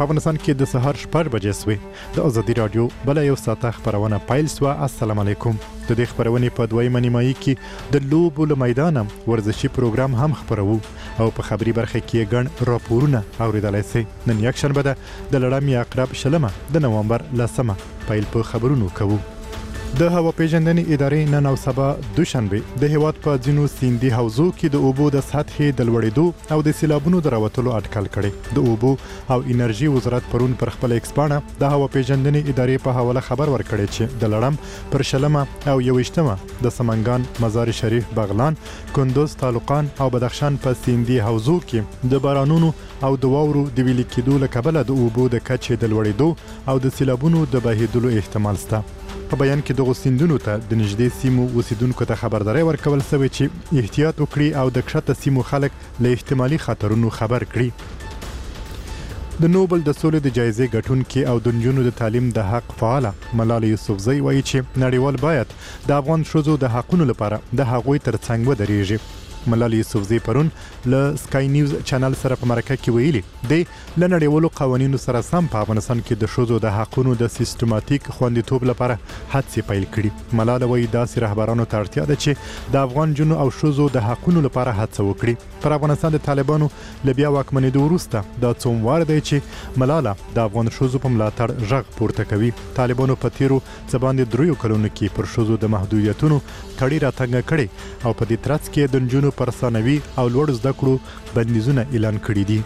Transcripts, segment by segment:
افغانستان کې د سهار 6 بجې سوې د ازادي رادیو بل یو ساعته خبرونه پیل سو. السلام علیکم. د دې خبرونې په دویمه نیمایي کې د لوبو له میدانه ورزشي پروګرام هم خبرو او په خبري برخه کې ګڼ راپورونه اوریدلای شئ. نن یک شنبه ده د لړم عقرب شلمه د نومبر 10 پیل په خبرونو کوو. د هوا پیژندنې ادارې نن او سبا دوشنبه د هیواد په ځینو سیندي حوزو کې د اوبو د سطحې د لوړېدو او د سیلابونو د راوتلو اټکل کړي. د اوبو او انرژي وزارت پرون پر خپل ایکسپانه د هوا پیژندنې ادارې په حواله خبر ورکړی چې د لړم پر شلمه او 21مه د سمنګان، مزار شریف، بغلان، کندوز، طالقان او بدخشان په سیندي حوزو کې د بارانونو او د واورو د ویلي کېدو له کبله د اوبو د کچې د لوړېدو او د سیلابونو د بهیدلو احتمال شته. په بیان کې دغه سیندونو ته د نږدې سیمو اوسیدونکو ته خبرداري ورکول شوې چې احتیاط وکړي او د کښته سیمو خلک له احتمالي خطرونو خبر کړي. د نوبل د سولې د جایزې ګټونکي او د نجونو د تعلیم د حق فعاله ملالۍ یوسفزۍ وایي چې نړیوال باید د افغان ښځو د حقونو لپاره د هغوی ترڅنګ ودرېږي. ملالۍ یوسفزۍ پرون له سکای نیوز چینل سره په مرکه کې ویلي دی له نړیوالو قوانینو سره سم په افغانستان کې د ښځو د حقونو د سیستماتیک خوندیتوب لپاره هڅې پیل کړي. ملاله وایي داسې رهبرانو ته اړتیا ده چې د افغان جنو او ښځو د حقونو لپاره هڅه وکړي. پر افغانستان د طالبانو له بیا واکمنېدو وروسته دا څوموار دی چې ملاله د افغان ښځو په ملاتړ غږ پورته کوي. طالبانو په تیرو څه باندې 3 کلونو کې پر ښځو د محدودیتونو کړي راتنګ کړي او په دې ترڅ کې د نجونو پر ثانوي او لوړ زده کړو بندیزونه اعلان کړي دي.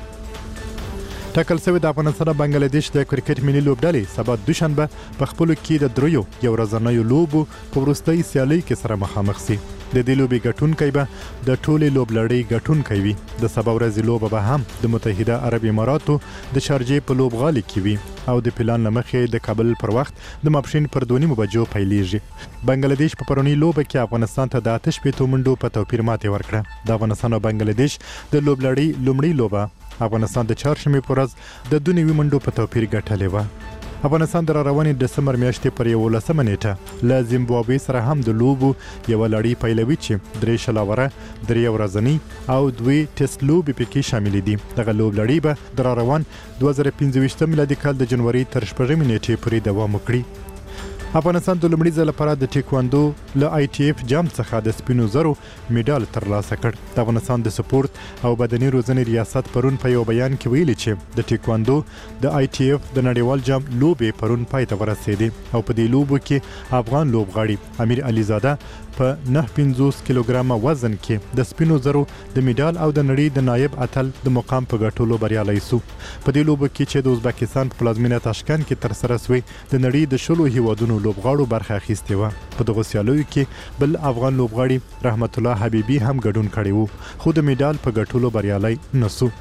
ټاکل شوی د افغانستان او بنگلاديش د کرکټ ملي لوبډلې سبا دوشنبه په خپل کې د دریو یو ورځنیو لوبو په وروستۍ سیالۍ کې سره مخامخ شي. د دې لوبې ګټونکی به د ټولې لوبلړۍ ګټونکی وي. د سبا ورځې لوبه به هم د متحده عرب اماراتو د شارجې په لوبغالي کې وي او د پلان له مخې د کابل پر وخت د ماپښین پر 2 بجو پیلېږي. بنگلاديش په پرونی لوبه کې افغانستان ته د 8 منډو په توپیر ماتې ورکړه. د افغانستان او بنگلاديش د لوبلړۍ لومړی لوبه افغانستان د چهارشنبې په ورځ د 2 منډو په توپیر ګټلې و. افغانستان د روانې ډسمبر میاشتې پر 11 نیټه له زیمبابوې سره هم د لوبو یو لړۍ پیلوي چې 3 شلاوره 3 ورځنی او 2 ټیسټ لوبې پکې شامل دي. دغه لوبلړۍ به د روان 2025 میلادي کال د جنوري تر 14 نیټې پورې دوام وکړي. افغانستان د لومړي ځل لپاره د ټیکواندو له ITF جام څخه د سپینو زرو میډال ترلاسه کړ. د افغانستان د سپورت او بدني روزنې ریاست پرون په یو بیان کې ویلي چې د ټیکواندو د ITF د نړیوال جام لوبې پرون پای ته ورسېدې او په دې لوبو کې افغان لوبغاړي امیر عليزاده په 950 کیلوګرام وزن کې د سپینو زرو د میډال او د نړۍ د نایب اتل د مقام په ګټلو بریالی سو. په دې لوبو کې چې د ازبکستان په پلازمینه تاشکند کې تر سره شوې د نړۍ د 10 هیوادونو لوبغاړو برخه اخیستې و. په دغه سیالیو کې بل افغان لوبغاړي رحمت الله حبیبي هم ګډون کړی و خو د میډال په ګټلو بریالی نسو.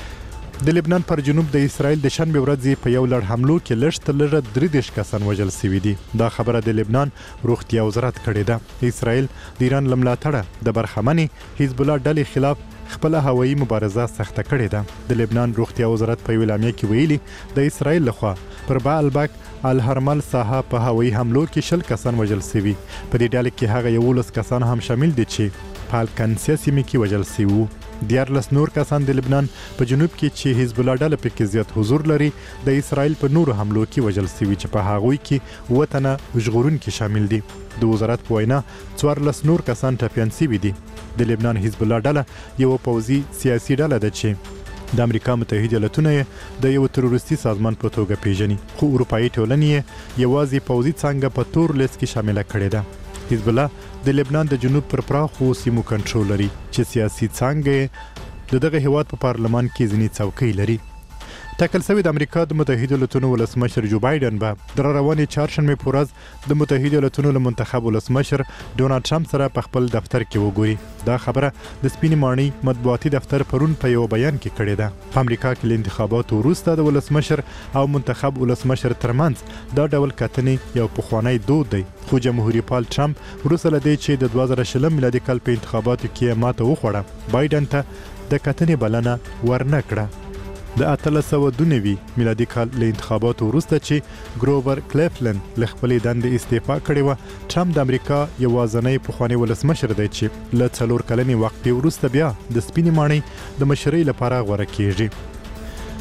د لبنان پر جنوب د اسرائیل د شنبه ورځې په یو لړ حملو کې لږ تر لږه 33 کسان وژل شوي دي. دا خبره د لبنان روغتیا وزارت کړې ده. اسرائیل د ایران له ملاتړه د برخمنې حزب الله ډلې خلاف خپل هوایي مبارزه سخته کړې ده. د لبنان روغتیا وزارت په اعلامیه کې ویلي د اسرائیل لخوا پر بعلبک الهرمل ساحه په هوایي حملو کې 10 کسان وژل شوي. په دې ډله کې هغه 11 کسان هم شامل دي چې په القنسیه سیمه کې وژل شوي. 14 نور کسان د لبنان په جنوب کې چې حزب الله ډله پکې زیات حضور لري د اسرائیل په نورو حملو کې وژل شوي چې په هغوی کې وطنه ژغورونکي شامل دي. د وزارت په وینا 14 نور کسان ټپیان شوي دي. د لبنان حزب الله ډله یو پوځي سیاسي ډله ده چې د امریکا متحده ایالاتونو د یو تروریستي سازمان په توګه پیژني خو اروپایي ټولنې یوازې پوځي څانګه په تور لیست کې شامله کړې ده. حزب الله د لبنان د جنوب پر پراخو سیمو کنټرول لري چې سیاسي څانګه د دغه هیواد په پارلمان کې ځینې څوکۍ لري. ټاکل شوی د امریکا د متحده ایالاتونو ولسمشر جو بایدن به د روانې چهارشنبې په ورځ د متحده ایالاتونو له منتخب ولسمشر ډونالډ ټرمپ سره په خپل دفتر کې وګوري. دا خبره د سپینې ماڼۍ مطبوعاتي دفتر پرون په یو بیان کې کړې ده. په امریکا کې له انتخاباتو وروسته د ولسمشر او منتخب ولسمشر ترمنځ دا ډول کتنې یو پخوانی دود دی خو جمهوریت پال ټرمپ وروسته له دې چې د 2020 میلادي کال په انتخاباتو کې ماته وخوړه بایدن ته د کتنې بلنه ورنه کړه. د 1892 میلادي کال له انتخاباتو وروسته چې ګروور کلیفلند له خپلې دندې استعفا کړې وه ټرمپ د امریکا یوازینی پخوانی ولسمشر دی چې له 4 کلنې وقفې وروسته بیا د سپینې ماڼۍ د مشرۍ لپاره غوره کیږي.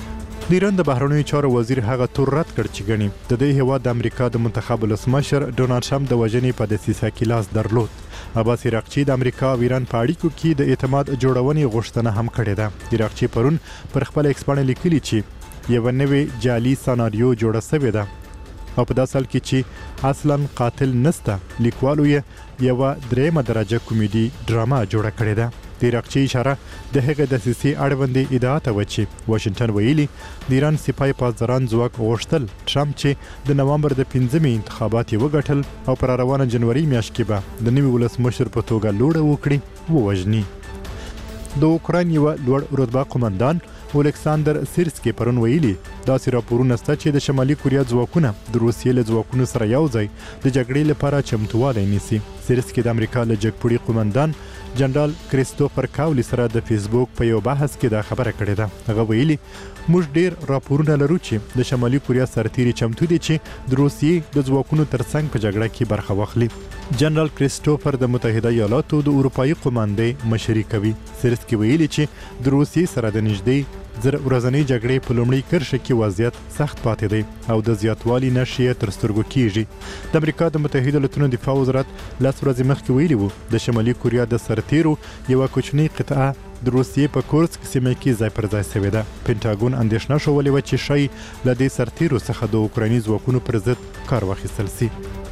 د ایران د بهرنیو چارو وزیر هغه تور رد کړ چې ګڼي د دې هیواد د امریکا د منتخب ولسمشر ډونالد ټرمپ د وژنې په دسیسه کې لاس درلود. عباس عراقچي د امریکا او ایران په اړیکو کې د اعتماد جوړونې غوښتنه هم کړې ده. عراقچي پرون پر خپل ایکس باندې لیکلي چې یو نوې جعلي سناریو جوړه شوې ده او په داسې حال کې چې اصلا قاتل نسته، لیکوالو یې یو درېمه درجه کومیډي ډراما جوړه کړې ده. د عراقچي اشاره د هغه د سیاسي اړوندې ادعا ته و چې واشنگټن ویلي د ایران سپای پاسداران ځواک غوښتل ټرمپ چې د نوامبر د 5مې انتخابات یې وګټل او پر روانه جنوري میاشت کې به د نوي ولسمشر په توګه لوړه وکړي ووژني. د اوکراین یو لوړ رتبه قومندان الیکساندر سیرسکی پرون ویلي داسې راپورونه شته چې د شمالي کوریا ځواکونه د روسیې له ځواکونو سره یو ځای د جګړې لپاره چمتووالی نیسي. سیرسکی د امریکا له جګپوړي قومندان جنرال کریستوفر کاولی سره د فیسبوک په یو بحث کې دا خبره کړې ده. هغه ویلي موږ ډیر راپورونه لرو چې د شمالي کوریا سرتیري چمتو دي چې د روسیې د ځواکونو ترڅنګ په جګړه کې برخه واخلي. جنرال کریستوفر د متحده ایالاتو د اروپایي قوماندې مشري کوي. سیرسکی ویلي چې د روسیې سره د نږدې زر ورځنۍ جګړې په لومړۍ کرښه کې وضعیت سخت پاتې دی او د زیاتوالي نښې تر سترګو کیږي. د امریکا د متحده ایالاتو دفاع وزارت لاس ورځې مخکې ویلي وو د شمالي کوریا د سرتیرو یو کوچنی قطعه د روسیې په کورسک سیمه کې ځای پر ځای شوې ده. پینټاګون اندېښنه شولې و چې شی له دې سرتیرو څخه د اوکرایني ځواکونو پر ضد کار واخیستل شي.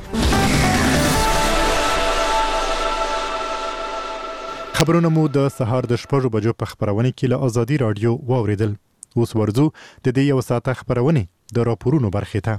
خبرونه مو د سهار د 6 بجو په خبرونه کې له ازادي رادیو واوریدل. اوس ورځو د دې یو ساعته خبرونه د راپورونو برخه ته.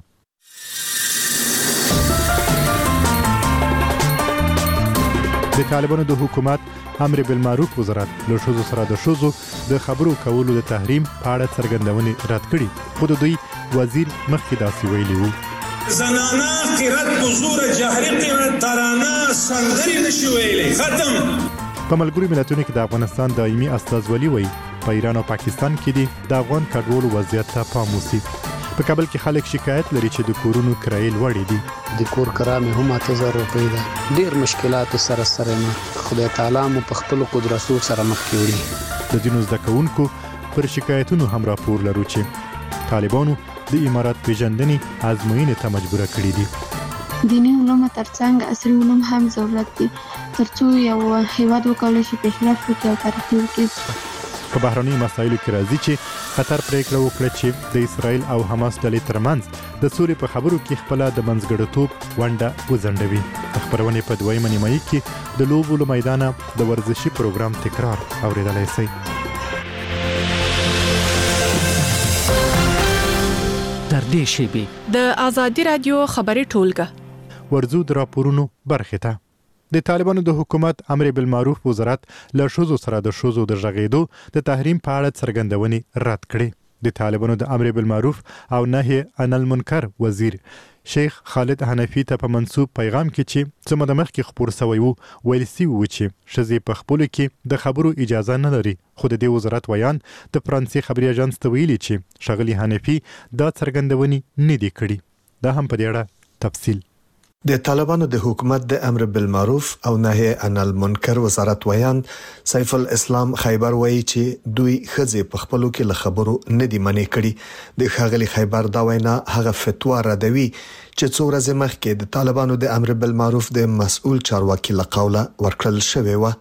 د طالبانو د حکومت امر بالمعروف وزارت له شوزو سره د شوزو د خبرو کولو د تحریم په اړه څرګندونې رد کړي. خو د دوی وزیر مخکې داسې ویلي وو زنانه قرت بزور جهري قرت ترانه سندري نشي ویلي ختم. په ملګرو ملتونو کې د افغانستان دایمي استازولي وایي په ایران او پاکستان کې دي د افغان کډوالو وضعیت ته پام وشي. په کابل کې خلک شکایت لري چې د کورونو کرایې لوړې دي. د کور کرایه هم 8000 روپۍ ده. ډیر مشکلات سره مو خدای تعالی مو په خپل قدرتو سره مخ کې وړي. د دینو زده کوونکو پر شکایتونو هم راپور لرو چې طالبانو د امارات پیژندنې ازموینې ته مجبور کړي دي. دیني علوم ترڅنګ عصري علوم هم ضرورت دي ترڅو یو هیواد وکولای شي پیشرفت وکړي او ترقي وکړي. په بهرني مسایلو کې راځي چې قطر پریکړه وکړه چې د اسرائیل او حماس ډلې ترمنځ د سولې په خبرو کې خپل د منځګړیتوب ونډه وځنډوي. خبرونه په دویمه نیمایي کې د لوبو له میدانه د ورزشي پروګرام تکرار اوریدلای شئ. تر دې شی د ازادي رادیو خبري ټولګه ورزو د راپورونو برخه ته. د طالبانو د حکومت امر بالمعروف وزارت له شوزو سره د شوزو د ژغېدو د تحریم په اړه څرګندونې رد کړې. د طالبانو د امر بالمعروف او نهي عن المنکر وزیر شیخ خالد حنفی ته په منسوب پیغام کې چې څه مده مخکې خبر شوی وو ویل سی و چې شذې په خپل کې د خبرو اجازه نه لري. خو د دې وزارت ویان د فرانسې خبري اژانس ته ویلي چې شغلی حنفی دا څرګندونې نه دی کړې. دا هم په دې اړه تفصیل. د طالبانو د حکومت د امر بالمعروف او نهي عن المنکر وزارت ویان سیف الاسلام خیبر وایي چې دوی خځې په خپلو کې له خبرو نه دی منې کړي. د ښاغلي خیبر دا وینا هغه فتوا ردوي چې څو ورځې مخکې د طالبانو د امر بالمعروف د مسؤل چارواکي له قوله ورکړل شوی و.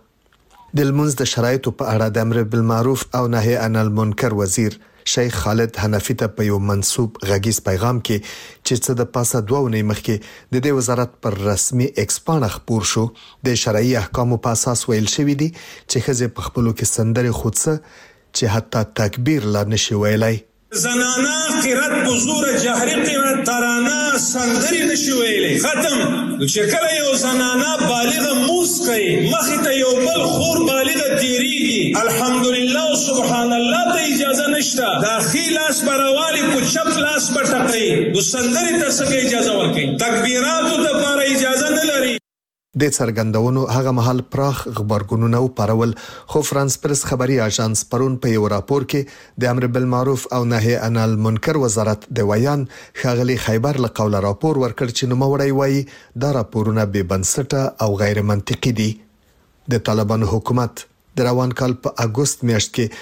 د لمونځ د شرایطو په اړه د امر بالمعروف او نهي عن المنکر وزیر شیخ خالد حنفی ته په یو منسوب غږیز پیغام کې چې څه د پاسه 2 ونې مخکې د دې وزارت پر رسمي ایکس باندې خبر شو د شرعي احکامو په اساس ویل شوی دی چې خځې په خپلو کې سندري خودسه چې حتی تکبیر لا نشي ویلای. زنانه قرت بزور جهري قرت ترانه سندري نشي ویلي ختم. چې کله یو زنانه بالغه موس کوي مخې ته یو بل خور بالغه تیریږي الحمدلله سبحان الله ته اجازه نشته. داخلي لاس بروالي کو چپ لاس پټکي د سندري ته څنګه اجازه ورکړي. تکبیراتو ته لپاره اجازه نه لري. د څرګندونو هغه مهال پراخ خبرګونونه پرول. خو فرانس پرس خبري اژانس پرون په یو راپور کې د امر بالمعروف او نهي عن المنکر وزارت د ویان ښاغلي خیبر له قوله راپور ورکړ چې نوموړی وایي دا راپورونه بې بنسټه او غیر منطقي دي. د طالبانو حکومت د روان کال په اگست میاشت کې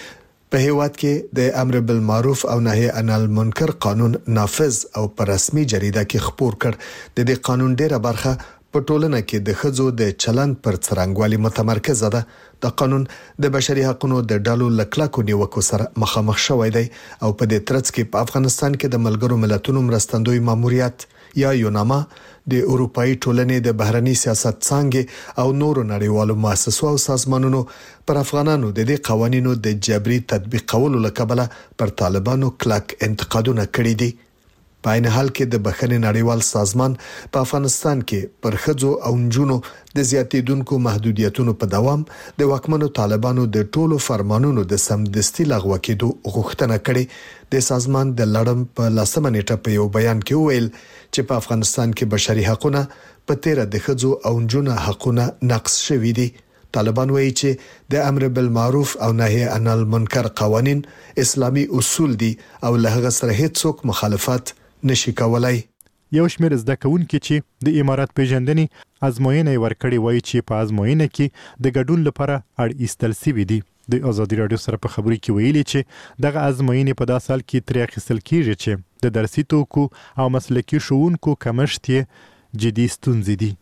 په هیواد کې د امر بالمعروف او نهي عن المنکر قانون نافذ او په رسمي جریده کې خپور کړ. د دې قانون ډیره برخه په ټولنه کې د ښځو د چلند پر څرنګوالي متمرکزه ده. د قانون د بشري حقوقو د ډلو لکلکو نیوکو سره مخامخ شوی دی او په دې ترڅ کې په افغانستان کې د ملګرو ملتونو مرستندوی ماموریت یا یوناما د اروپאי ټولنې د بهرني سیاست څنګه او نورو نړیوالو مؤسسو او سازمانونو پر افغانانو د دې قوانینو د جبري تطبیقولو لکبله پر طالبانو کلک انتقادونه کړي دي. په عین حال کې د بخښنې نړیوال سازمان په افغانستان کې پر ښځو او نجونو د زیاتېدونکو محدودیتونو په دوام د واکمنو طالبانو د ټولو فرمانونو د سمدستي لغوه کېدو غوښتنه کړې. د سازمان د لړم په 10 نیټه په یو بیان کې ویل چې په افغانستان کې بشري حقوقونه په تیره د ښځو او نجونو حقوقونه نقض شوي دي. طالبان وایي چې د امر بالمعروف او نهي عن المنکر قوانین اسلامي اصول دي او له هغه سره هیڅوک مخالفت نشي کولای. یو شمېر زده کوونکي چې د امارات پیژندنې ازموینه ورکړي وایي چې په ازموینه کې د ګډون لپاره اړ ایستل سوي دي. د ازادي رادیو سره په خبري کې ویلي چې دغه ازموینې په داسې حال کې ترې اخیستل کیږي چې د درسي توکو او مسلکي ښوونکو کمښت یې جدي ستونزې دي.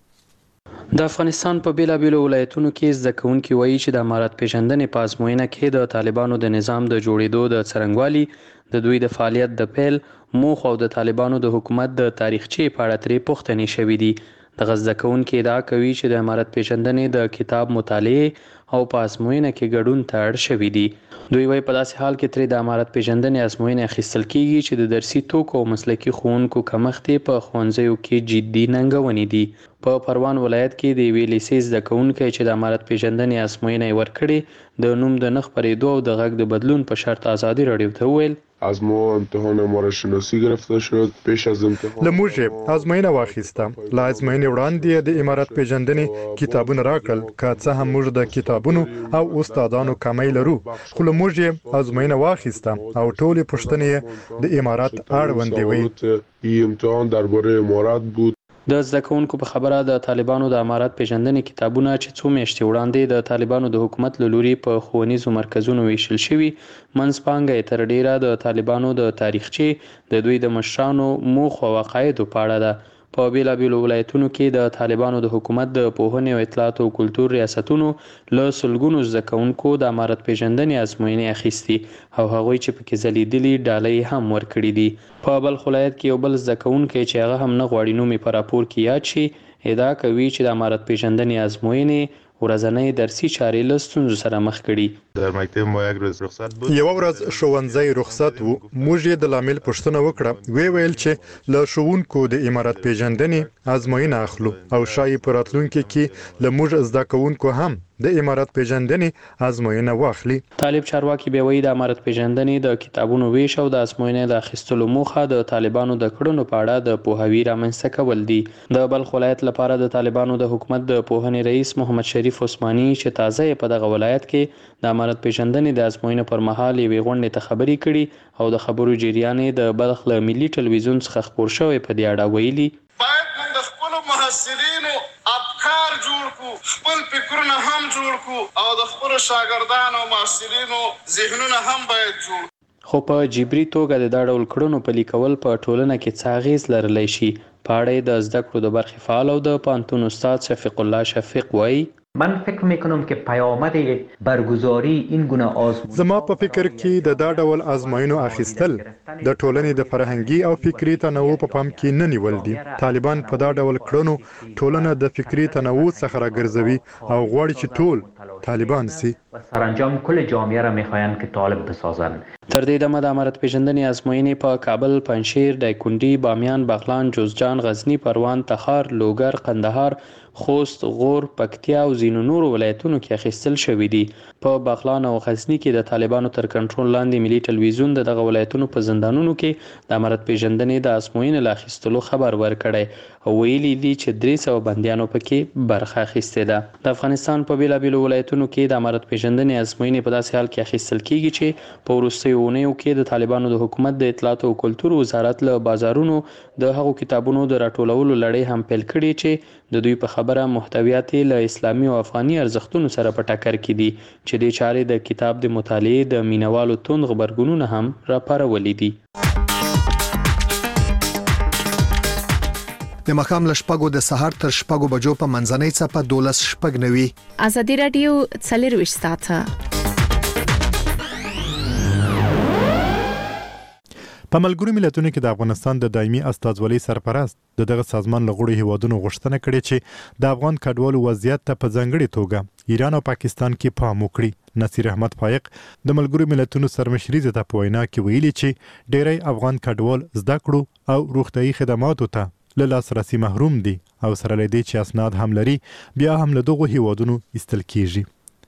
د افغانستان په بیلابیلو ولایتونو کې زده کوونکي وایي چې د امارات پیژندنې په ازموینه کې د طالبانو د نظام د جوړېدو د څرنګوالي، د دوی د فعالیت د پیل موخ او د طالبانو د حکومت د تاریخچې په اړه ترې پوښتنې شوې دي. د زده کوونکي ادعا کوي چې د امارات پیژندنې د کتاب مطالعه او په ازموینه کې ګډون ته اړ شوي دي. دوی وايي په داسې حال کې ترې د امارات پیژندنې ازموینه اخیستل کیږي چې د درسي توکو او مسلکي ښوونکو کمښت په ښوونځیو کې جدي ننګونې دي. په پروان ولایت کې د یوې لیسې زده کوونکی چې د امارات پیژندنې ازموینه یې ورکړې د نوم د نه خپرېدو او د غږ د بدلون په شرط ازادي رادیو ته وویل از ما امتحان مارشناسی گرفته شد. پیش از امتحان لموږ ازموینه واخیسته. له ازموینې وړاندې د امارات پیژندنې کتابونه راکړل. که څه هم موږ د کتابونو او استادانو کمی لرو، خو لموږ ازموینه واخیسته او ټولې پوښتنې د امارات اړوندې وې. این امتحان درباره امارات بود. د زده کوونکو په خبره د طالبانو د امارات پیژندنې کتابونه چې څو میاشتې وړاندې د طالبانو د حکومت له لوري په ښوونیزو مرکزونو ویشل شوي، منځپانګه یې تر ډیره د طالبانو د تاریخچې، د دوی د مشرانو موخو او عقایدو په اړه ده. په بیلابیلو ولایتونو کې د طالبانو د حکومت د پوهنې او اطلاعات او کلتور ریاستونو له سلګونو زده کوونکو د امارات پیژندنې ازموینې اخیستي او هغوی چې پکې ځلیدلي ډالۍ هم ورکړي دي. په بلخ ولایت کې یو بل زده کوونکی چې هغه هم نه غواړي نوم یې په راپور کې یاد شي، ادعا کوي چې د امارات پیژندنې ازموینې ورځنۍ درسي چارې له ستونزو سره مخ کړي. در مکتب ما یک روز رخصت بود. یو ورځ ښوونځی رخصت وو. موږ یې د لامل پوښتنه وکړه. ویل چې له ښوونکو د امارات پیژندنې ازموینه اخلو او شاید په راتلونکي کې له موږ زده کوونکو هم د امارات پیژندنې ازموینه واخلي. طالب چارواکي بیا وایي د امارات پیژندنې د کتابونو ویش او د ازموینې د اخیستلو موخه د طالبانو د کړنو په اړه د پوهاوي رامنځته کول دي. د بلخ ولایت لپاره د طالبانو د حکومت د پوهنې رئیس محمد شریف عثماني چې تازه په دغه ولایت کې د امارات پیژندنې د ازموینې پر مهال یوې غونډې ته خبرې کړي او د خبرو جریان د بلخ له ملي ټلویزیون څخه خپور شوی په دې اړه ویلي باید موږ د خپلو محصلینو افکار جوړ کړو، خپل فکرونه هم جوړ کړو او د خپلو شاګردانو او محصلینو ذهنونه هم باید جوړ. خو په جبري توګه د دا ډول کړنو پلي کول په ټولنه کې څه اغېز لرلی شي. په اړه د زده کړو د برخې فعال او د پوهنتون استاد شفیق الله شفیق وایي من فکر میکنم که پیامد برگزاری این گونه آزمون زما په فکر کې د دا ډول ازموینو اخیستل د ټولنې د فرهنګي او فکری تنوع په پام کې نه نیول دي. طالبان په دا ډول کړنو ټولنه د فکری تنوع څخه راګرځوي او غواړي چې ټول طالبان سي. سرانجام کل جامعه را میخواهند که طالب بسازند. تر دې دمه د امارت پیژندنې ازموینې په کابل، پنجشیر، دایکنډي، بامیان، بغلان، جوزجان، غزنی، پروان، تخار، لوګر، قندهار، خوست، غور، پکتیا او ځینو نورو ولایتونو کې اخیستل شوي دي. په بغلان او غزنی کې د طالبانو تر کنټرول لاندې ملي ټلویزیون دغه ولایتونو په زندانونو کې د امارت پیژندنې د ازموینې له اخیستلو خبر ورکړی او ویلي دي چې 300 بندیانو پکې برخه اخیستې ده. د افغانستان په بیلابیلو ولایتونو کې د امارت پیژندنې ازموینې په داسې حال کې اخیستل کیږي چې په وروستیو اونیو کې د طالبانو د حکومت د اطلاعات او کلتور وزارت له بازارونو د هغو کتابونو د راټولولو لړۍ هم پیل کړې چې د دوی په خبره محتویات له اسلامي او افغاني ارزښتونو سره په ټکر کې دي چې د چارې د کتاب د مطالعې د مینوالو توند غبرګونونه هم راپارولي دي. د مخام لشپګو د سحر تر شپګو بجو په منځنۍ څپه 12 شپګ نوي. ازادي رادیو 24 ساعته. په ملګرو ملتونو کې د افغانستان د دایمي استازولۍ سرپرست دغه سازمان له غړو هیوادونو غوښتنه کړې چې د افغان کډوالو وضعیت ته په ځانګړې توګه ایران او پاکستان کې پام وکړي. نصیر احمد فایق د ملګرو ملتونو سرمشري ته په وینا کې ویلي چې ډېری افغان کډوال زده کړو او روغتیايي خدماتو ته له لاسرسي محروم دي او سره لدی چې اسناد هم لري بیا هم له دغه هیوادونو استل کیږي.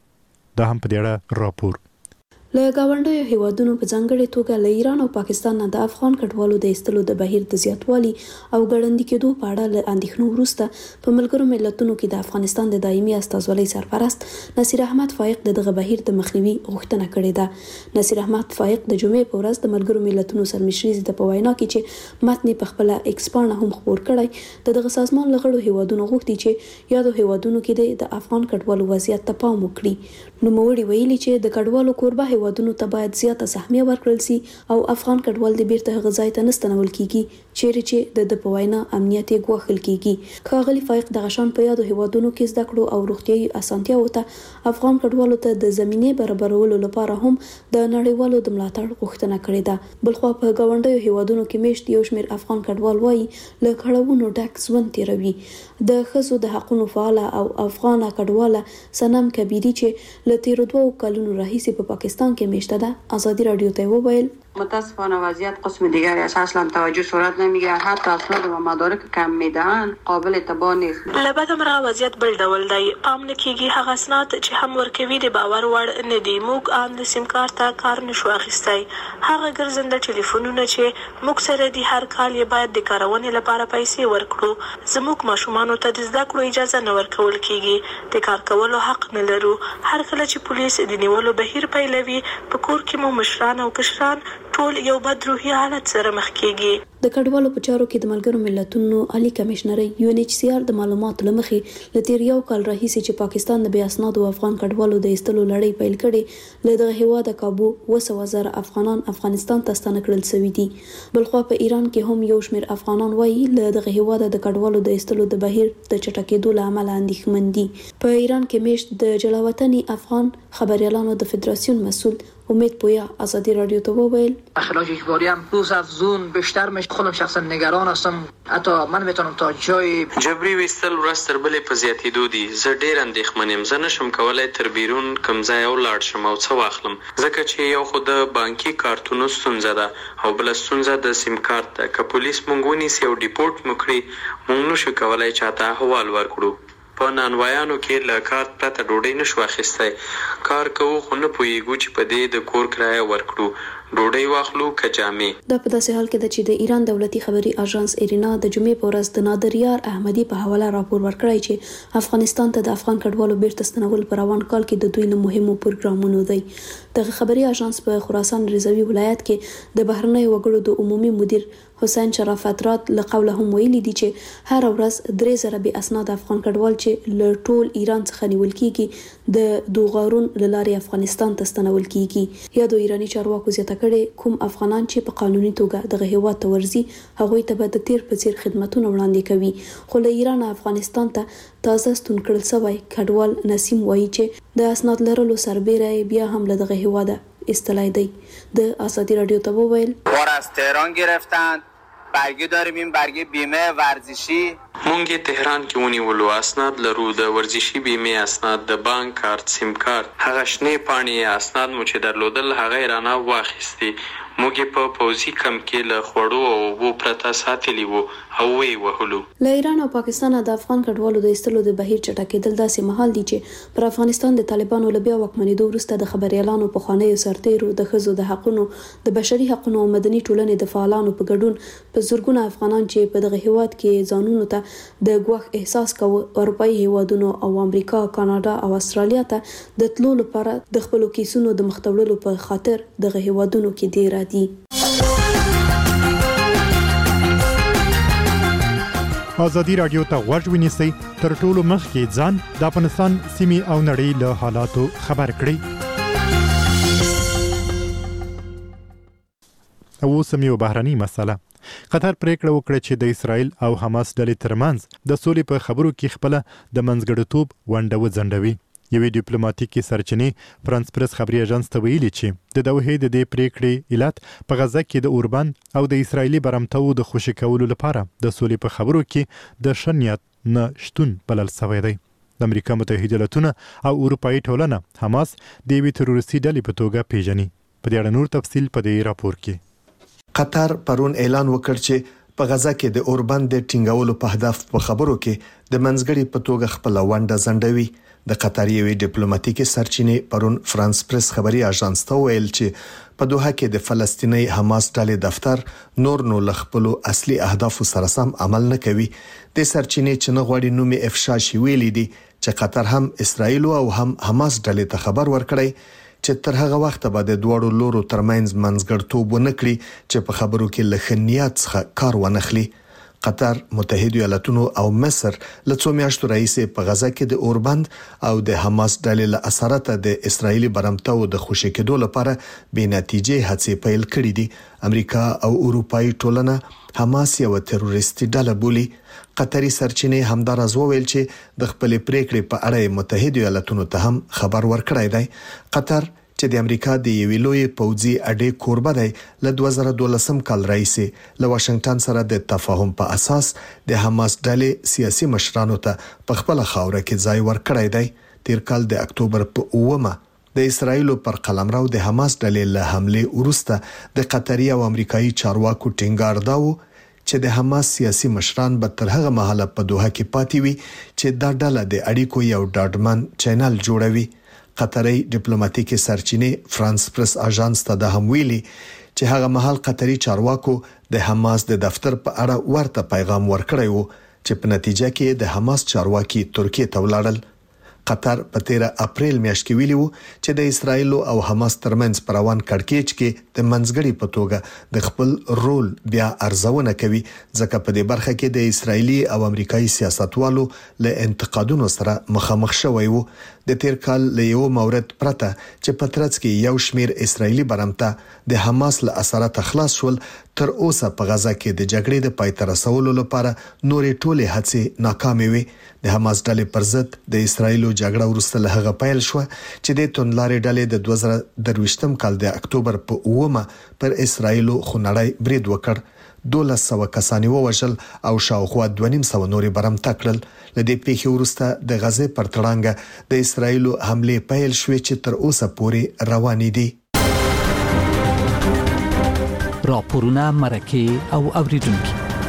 دا هم په دې اړه راپور. له گاونډیو هیوادونو په ځانګړې توګه له ایران او پاکستان نه د افغان کډوالو د ایستلو د بهیر د زیاتوالي او ګړندي کېدو په اړه له اندېښنو وروسته په ملګرو ملتونو کې د افغانستان د دایمي استازولۍ سرپرست نصیر احمد فایق دغه بهیر د مخنیوي غوښتنه کړې ده. نصیر احمد فایق د جمعې په ورځ د ملګرو ملتونو سرمشري ته په وینا کې چې متن په خپل ایکس پاڼه هم خپور کړی دغه سازمان له غړو هیوادونو غوښتي چې یادو هیوادونو کې د افغان کډوالو وضعیت ته پام وکړي. نوموړي ویلي چې د کډوالو کوربه هیوادونو ته باید زیاته سهمیه ورکړل سي او افغان کډوال د بیرته هغه ځای ته نستنول کیږي چیرې چې د په وینا امنیت یې ګواښل کیږي. ښاغلي فایق د غشان په یادو هیوادونو کې زده کړو او روغتیايي اسانتیاوو ته افغان کډوالو ته د زمینې برابرولو لپاره هم د نړیوالو د ملاتړ غوښتنه کړې ده. بلخوا په ګاونډیو هیوادونو کې میشت یو شمېر افغان کډوال وایي له کړهونو ډک ژوند تیروي. د ښځو د حقونو فعاله او افغانه کډواله سنم کبیری چې له تیرو 2 کلونو راهیسې په پاکستان کې میشته ده آزادی رادیو ته وویل متاسفانه وضعیت قسم دیگری است، اصلا توجه صورت نمیگیره، حتی اسناد و مدارک کم میدهند قابل اعتبار نیست. لبد مرغه وضعیت بل ډول دی، پام نه کیږي هغه اسناد چې هم ورکوي د باور وړ نه دي. موږ ان د سیم کارت کار نشو اخیستی، هغه ګرځنده ټلیفونونه چې موږ سره دي هر کال یې باید د کارونې لپاره پیسې ورکړو. زموږ ماشومانو ته د زده کړو اجازه نه ورکول کیږي، د کار کولو حق نه لرو. هر کله چې پولیس د نیولو بهیر پیلوي په کور کې مو مشران او کشران ټول یو بد روحي حالت سره مخ کیږي. د کډوالو په چارو کې د ملګرو ملتونو عالی کمشنري UNHCR د معلوماتو لمخې ل تیر یو کال راهیسې چې پاکستان د بیا اسناد او افغان کډوالو د ایستلو لړۍ پیل کړي له دغه هیواد کابو 200,000 افغانان افغانستان ته ستانه کړل شوي دي. بلخوا په ایران کې هم یو شمېر افغانان وایي له دغه هیواد د کډوالو د ایستلو د بهیر د چټکېدو له امله اندېښمن دي. په ایران کې میشت د جلاوطني افغان خبریالانو د فدراسیون مسئول امید پویا آزادی رادیو تو وویل اخلاق اجباری هم روز افزون بیشتر میشه. خودم شخصا نگران هستم، حتی من میتونم تا جای جبري وستل ورځ تر بلې په زیاتېدو دي. زه ډېر اندېښمن یم، زه نشم کولی تر بیرون کوم ځای ولاړ شم او څه واخلم، ځکه چې یو خو د بانکي کارتونو ستونزه ده او بله ستونزه د سیم کارت ده. که پولیس مونږ ونیسي او ډیپورټ مو کړي مونږ نشو کولی چاته احوال ورکړو. په نانوایانو کې له کارت پرته ډوډۍ نشو اخیستی، کار کوو خو نه پوهېږو چې په دې د کور کرایه ورکړو، ډوډۍ واخلو که جامې. دا په داسې حال کې ده چې د ایران دولتي خبري اژانس ایرینا د جمعې په ورځ د نادر یار احمدي په حواله راپور ورکړی چې افغانستان ته د افغان کډوالو بیرته ستنول په روان کال کې د دوی له مهمو پروګرامونو دی. دغه خبري اژانس په خراسان رضوي ولایت کې د بهرنیو وګړو د عمومي مدیر حسین شرافت رات له قوله هم ویلي دي چې هر ورځ 3,000 بې اسناد افغان کډوال چې له ټول ایران څخه نیول کیږي د دوغارون له لارې افغانستان ته ستنول کیږي. یا د ایرانی چارواکو زیاته کړي کوم افغانان چې په قانوني توګه دغه هیواد ته ورځي هغوی ته به د تیر په څیر خدماتونه وړاندې کوي. خو له ایران افغانستان ته تازه ستون کړل شوی کډوال نسیم وایي چې د اسناد لرلو سربیره بیا هم له دغه هیواد استلای دی. د آزادی رادیو ته وویل بار از تهران گرفتند، برگه داریم، این برگه بیمه ورزشی مونږ تهران کې ونیولو، اسناد لرو د ورزشي بیمه اسناد، د بانک کارت، سیم کارت، هغه شنې پاڼې اسناد مو چې درلودل هغه رانه واخیستي. موږ په پوزي کم کې له خوړو او اوبو پرته ساتلی وو او وی وهلو. له ایران او پاکستان د افغان کډوالو د ایستلو د بهیر چټکېدل داسې مهال دي چې پر افغانستان د طالبانو له بیا واکمنېدو وروسته د خبريالانو په خانه سرتیرو د ښځو د حقونو، د بشري حقونو او مدني ټولنې د فعالانو په ګډون په زورګونه افغانان چې په دغه هیواد کې ځانونو ته د ګواښ احساس کوي اروپایي هیوادونو او امریکا، کاناډا او استرالیا ته د تلو لپاره د خپلو کیسونو د مختوړلو په خاطر دغه هیوادونو کې ډیر دي. ازادي رادیو ته غوږ ونیسئ تر ټولو مخکې ځان د افغانستان سیمې او نړۍ له حالاتو خبر کړئ. اوس هم یو بهرني مسله. قطر پریکړه وکړه چې د اسرائیل او حماس ډلې ترمنځ د سولې په خبرو کې خپل د منځګړیتوب ونډه وځنډوي. یوې ډیپلوماټیکي سرچینې فرانس پریس خبري اژانس ته ویلي چې د دوحې د دې پریکړې علت په غزه کې د اوربند او د اسرایلی برمتو د خوشي کولو لپاره د سولې په خبرو کې د شنیات نه شتون بلل شوی دی. د امریکا متحده ایالاتونه او اروپאי ټولنه حماس د یوې تروریستي ډلې په توګه پیژني. په دې اړه نور تفصیل په دې راپور کې. قطر پرون اعلان وکړ چې په غزه کې د اوربند د ټینګولو په هدف په خبرو کې د منځګړي په توګه خپل ونډه ځنډوي. د قطر یوې ډیپلوماټیکي سرچینې پرون فرانس پریس خبري اژانس ته ویل چې په دوحه کې د فلسطیني حماس ډلې دفتر نور له خپل اصلي اهدافو سره سم عمل نه کوي. د سرچینې چې نه غواړي نومي افشا شي ویلي دي چې قطر هم اسرائیل او هم حماس ډلې ته خبر ورکړي چې تر هغه وخت به د دوړو لورو ترمنځ منځګړتوب ونکړي چې په خبرو کې له خنیات څخه کار ونخلي. قطر، متحده ایالاتونو او مصر له څو میاشتو راهیسې په غزه کې د اوربند او د حماس ډلې له اثرات د اسرایلی برمتو د خوشي کېدو لپاره بې نتیجې هڅې پیل کړې دي. امریکا او اروپאי ټولنه حماس یو تروریستي ډله بولي. قطري سرچینې همدارز وویل چې د خپل پریکړې په اړه متحده ایالاتونو ته هم خبر ورکړی دی. قطر چې د امریکا د یوې لوی پوځي اډې کوربه دی له 2012 کال راهیسې له واشنگټن سره د تفاهم په اساس د حماس ډلې سیاسي مشرانو ته په خپل خاوره کې ځای ورکړی دی. تیر کال د اکتوبر په 9 د اسرایل پر قلمرو د حماس ډلې له حمله وروسته د قطري او امریکایي چارواکو ټینګار داو چې د حماس سیاسي مشران به تر هغه مهاله په دوحه کې پاتې وي چې دا ډله د اړیکو یو ډاډمن چینل جوړوي. قطري ډیپلوماټیکي سرچینې فرانس پریس اژانس ته د هم ویلي چې هغه مهال قطري چارواکو د حماس د دفتر په اړه ورته پیغام ورکړی وو چې په نتیجه کې د حماس چارواکي ترکیه ته ولاړل. قطر په 13 اپریل میاشت کې ویلي وو چې د اسرایل او حماس ترمنځ پر روان کړکېچ کې د منځګړي په توګه د خپل رول بیا ارزونه کوي ځکه په دې برخه کې د اسرایلی او امریکایي سیاستوالو له انتقادونو سره مخامخ شوی وو. د تیر کال له یو مورد پرته چې په ترڅ کې یو شمیر اسرایلی برمته د حماس له اثرات خلاص شول، تر اوسه په غزه کې د جګړې د پای ته رسولو لپاره نورې ټولې هڅې ناکامې وي. د حماس ډلې پر ضد د اسرایلو جګړه وروسته له هغه پیل شو چې د توندلارې ډلې د 2023 کال د اکتوبر په 9 پر اسرایلو خونړی برید وکړ. 1200 کسان ووژل او شاوخوا 250 نورې برمته کړل. له دې پیښې وروسته د غزې پر تړانګه د اسرایلو حمله پیل شوې چې تر اوسه پورې روانې دي. راپورونه مرکه او اوریدونکو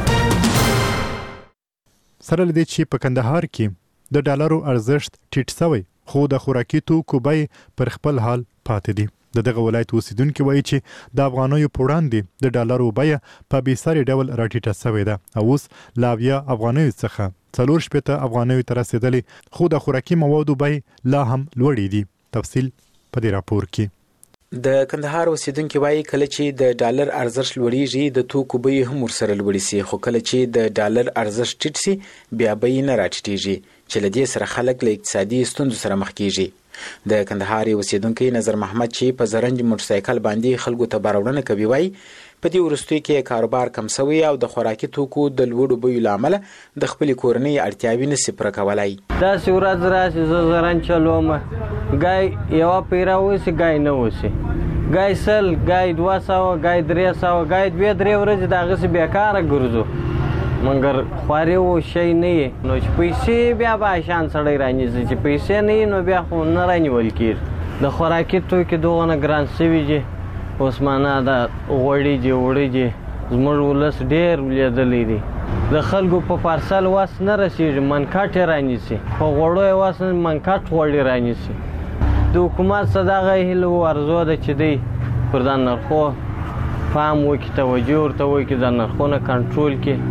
سره لدې چې په کندهار کې د ډالرو ارزښت ټیټ شوی خو د خوراکي توکو بیې پر خپل حال پاتې دي. دغه ولایت اوسیدونکو وایي چې د افغانیو په وړاندې د ډالرو بیه په بېساري ډول راټیټه شوې ده او اوس لا 70 افغانیو څخه 4 افغانیو ته رسیدلې خو د خوراکي موادو بیې لا هم لوړې دي. تفصیل په دې راپور کې. د کندهار اوسیدونکو وایي کله چې د ډالر ارزښت لوړیږي د توکو بیې هم ورسره لوړې سي، خو کله چې د ډالر ارزښت ټیټ سي بیا بیې نه راټیټیږي چې له دې سره خلک له اقتصادي ستونزو سره مخ کیږي. د کندهار اوسیدونکو نظر محمد چې په زرنج موټرسایکل باندې خلکو ته باروړنه کوي وایي په دې وروستیو کې کاروبار کم شوی او د خوراکي توکو د لوړو بیو له امله د خپل کورنۍ اړتیاوې نشي پوره کولای. داسې ورځ راشي زه زرنج چلوم، ګای یو پیرا وسی ګای نه وسی، ګای سل ګای 200 ګای 300 ګای 2-3 ورځې دغه څه بیکاره ګرځو مګر خواري و شي نه نو چې پیسې بیا به شان سړی رانیږي چې پیسې نه نو بیا خو نه رانیول کېږي. د خوراکي توکو دغه ګران سوي دي اوسمانه د غوړي دي وړي دي زموږ ولس ډېر لیدلې دي. د خلکو په پارسل واس نه رسیږي منکټ رانیسي، په غوړو واس منکټ غوړي رانیسي. د حکومت صداغه هلو ارزو ده چې دی پر د نرخو فهم وکړي، توجه ورته وکړي، د نرخونو کنټرول کړي.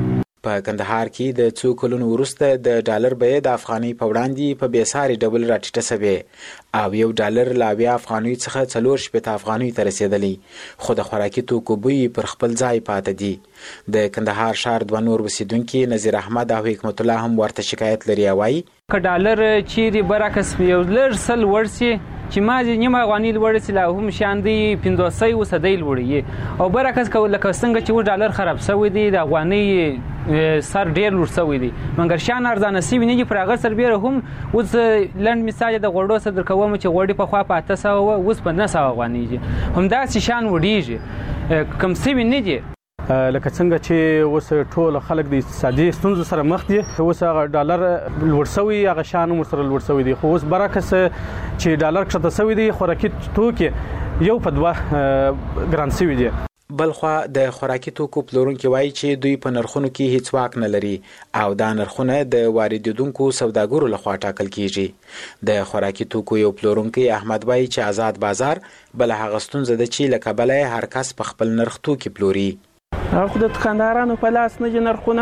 په کندهار کې د څو کلونو وروسته د ډالر بیه د افغانۍ په وړاندې په بېساري ډول راټیټه شوې او یو ډالر له 80 افغانیو څخه 4 افغانیو ته رسېدلی، خو د خوراکي توکو بیې پر خپل ځای پاتې دي. د کندهار ښار دوه نور اوسېدونکي نظیر احمد او حکمت الله هم ورته شکایت لري او وایي که ډالر چیرې برعکس یو لږ څه لوړ سي چې ما نیم افغاني لوړ سي لا هم شان دی 500 وسدی لوړ او برعکس که لکه څنګه چې ډالر خراب شوی دی د افغاني سر ډیر لوړ شوی دی مګر شان ارزانه سوي نه دي پر هغه سربیره هم اوس لنډ مثال د غوړو سره درکوم چې غوړي په خوا په 800 اوس په 900 افغاني دي هم دا شان وړيږي کم سوي نه دي لکه څنګه چې اوس ټول خلک د اقتصادي ستونزو سره مخ دي. اوس هغه ډالر لوړ شوی هغه شان هم سره لوړ شوی دي، خو اوس برعکس چې ډالر کښته شوی دی خوراکي توکي یو په دوه ګران شوی دي. بلخوا د خوراکي توکو پلورونکي وایي چې دوی په نرخونو کې هیڅ واک نه لري او دا نرخونه د واردېدونکو سوداګرو لخوا ټاکل کیږي. د خوراکي توکو یو پلورونکی احمد وایي چې آزاد بازار بل هغه ستونزه ده چې له کبله هر کس په خپل نرخ توکي پلوري. خو د دکاندارانو په لاس نه دي نرخونه،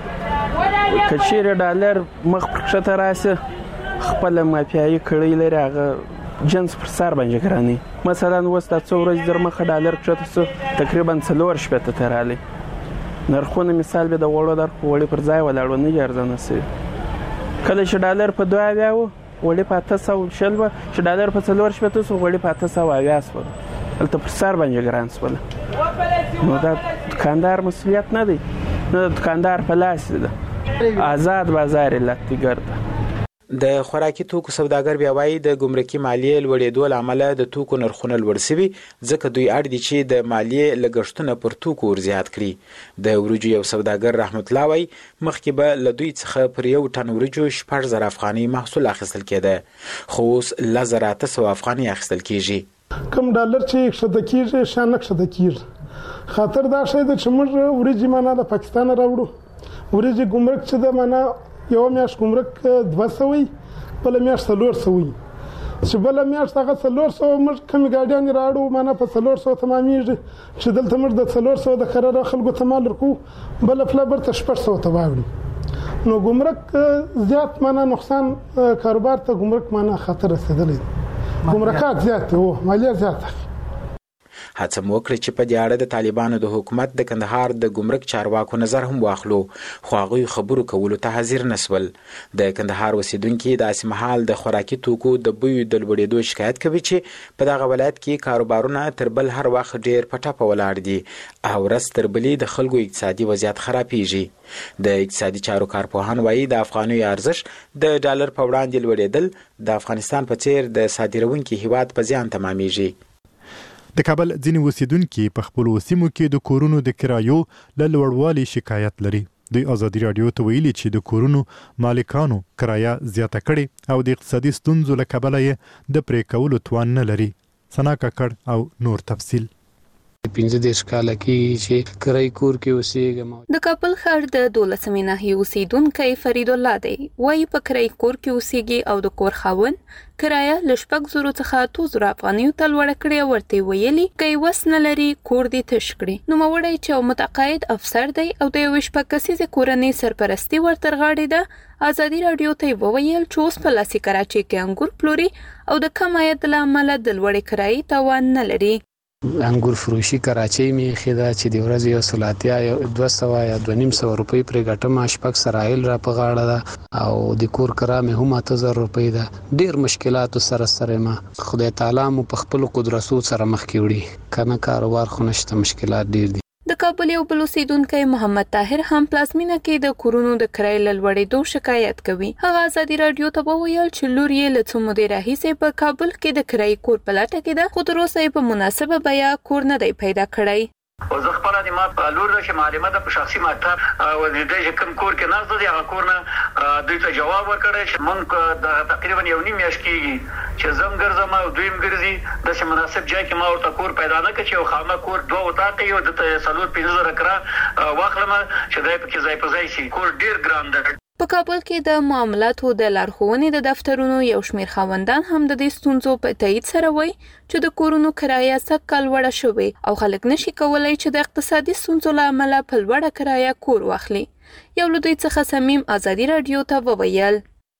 که چیرې ډالر مخ پر کښته راسي خپله مافیایي کړۍ لري هغه جنس پر سر باندې ګراني. مثلا اوس دا څو ورځې در مخه ډالر کښته شو تقریبا 4 ته رالی، نرخونه مثال به د وړو در وړي پر ځای ولاړ نه دي ارزانه شوي. کله چې ډالر په 2 و وړي په 800 شل و چې ډالر په 4 شو وړي په 800 شول هلته پر سر باندې ګران شول. نو دا دکاندار مسؤلیت نه دی، نه د دکاندار په لاس ده، آزاد بازار علت دی ګرده. د خوراکي توکو سوداګر بیا وایي د ګمرکي مالیې لوړېدو له امله د توکو نرخونه لوړ شوي ځکه دوی اړ دي چې د مالیې لګښتونه پر توکو ورزیات کړي. د وریجو یو سوداګر رحمت الله وایي مخکې به له دوی څخه پر یو ټن وریجو 6,000 افغانۍ محصول اخیستل کېده، خو اوس 1,800 افغانۍ اخیستل کېږي. کم ډالر چې کښته کېږي شان نه کښته کېږي. خاطر دا شی ده چې موږ وریجې معنا د پاکستان راوړو، وریجې ګمرک چې ده معنا یو میاشت ګمرک 200 بله میاشت 400 چې بله میاشت هغه 400 موږ کمې ګاډیانې راوړو معنا په 400 تمامېږي چې دلته موږ د 400 د قراره خلکو ته مال ورکوو بله پله برته 600 ته واوړو. نو ګمرک زیات معنا نقصان کاروبار ته ګمرک معنا خطر رسېدلی دی، ګمرکات زیات دي، مالیه زیاته. هڅه مو وکړه چې په دې اړه د طالبانو د حکومت د کندهار د ګمرک چارواکو نظر هم واخلو، خو هغوی خبرو کولو ته حاضر نه شول. د کندهار اوسېدونکي داسې مهال د خوراکي توکو د بیو د لوړېدو شکایت کوي چې په دغه ولایت کې کاروبارونه تر بل هر وخت ډېر په ټپه ولاړ دي او ورځ تر بلې د خلکو اقتصادي وضعیت خرابېږي. د اقتصادي چارو کارپوهان وایي د افغانیو ارزښت د ډالر په وړاندې لوړېدل د افغانستان په څېر د صادروونکي هیواد په زیان تمامېږي. د کابل ځینې اوسیدونکي په خپلو سیمو کې د کورونو د کرایو له لوړوالي شکایت لري. دوی ازادي راډیو ته ویلي چې د کورونو مالکانو کرایه زیاته کړې او د اقتصادي ستونزو له کبله یې د پرې کولو توان نه لري. ثنا ککړ او نور تفصیل. 15 کاله کې چې کرای کور کې اوسېږم. د کابل ښار د 12مې ناحیې اوسیدونکی فرید الله دی وایي په کرای کور کې اوسېږي او د کور خاوند کرایه له 6,000 څخه 2,000 افغانیو ته لوړه کړې او ورته ویلي که یې وس نه لري کور دې تش کړي. نوموړی چې متقاعد افسر دی او د 1 شپږ کسیزې کورنۍ سرپرستي ورته غاړې ده ازادي راډیو ته وویل چې اوس په لاسي کراچۍ کې انګور پلوري او د کم عاید له امله د لوړې کرایې توان نه لري. انګور فروشي کراچۍ مې خدا چې د ورځې یو سلاتیا 200 یا 250 روپۍ پرې ګټم، شپږ سرایل را په غاړه ده او د کور کرا مې هم 8000 روپۍ ده. ډیر مشکلات سره ما خدای تعالی مو په خپل قدرتو سره مخ کې وړي، کنه کاروبار خو نشته، مشکلات ډیر دي. د کابل یو بل اوسیدونکی محمد طاهر هم پلازمینه کې د کورونو د کرایې له لوړېدو شکایت کوي. هغه ازادي راډیو ته وویل چې لور یې له څو مودې راهیسې په کابل کې د کرایې کور په لټه کې ده، خو تر اوسه یې په مناسبه بیه کور نه دی پیدا کړی. او زه خپله د ما لور ده چې معلمه ده په شخصي مکتب او د دې چې کوم کور کې ناست دی هغه کور نه دوی ته جواب ورکړی چې موږ د تقریبا یو نیم میاشت کېږي چې زه هم ګرځم او دوی هم ګرځي، داسې مناسب ځای کې ما ورته کور پیدا نه کړ چې یو خامه کور 2 اتاقه یو دلته 4-5 کرا واخلم چې دی پکې ځای په ځای شي. کور ډېر ګران ده. په کابل کې د معاملاتو د لارښوونې د دفترونو یو شمېر خاوندان هم د دې ستونزو په تایید سره وایي چې د کورونو کرایه سږکال لوړه شوې او خلک نشي کولی چې د اقتصادي ستونزو له امله په لوړه کرایه کور واخلي. یو له دوی څخه صمیم ازادي رادیو ته وویل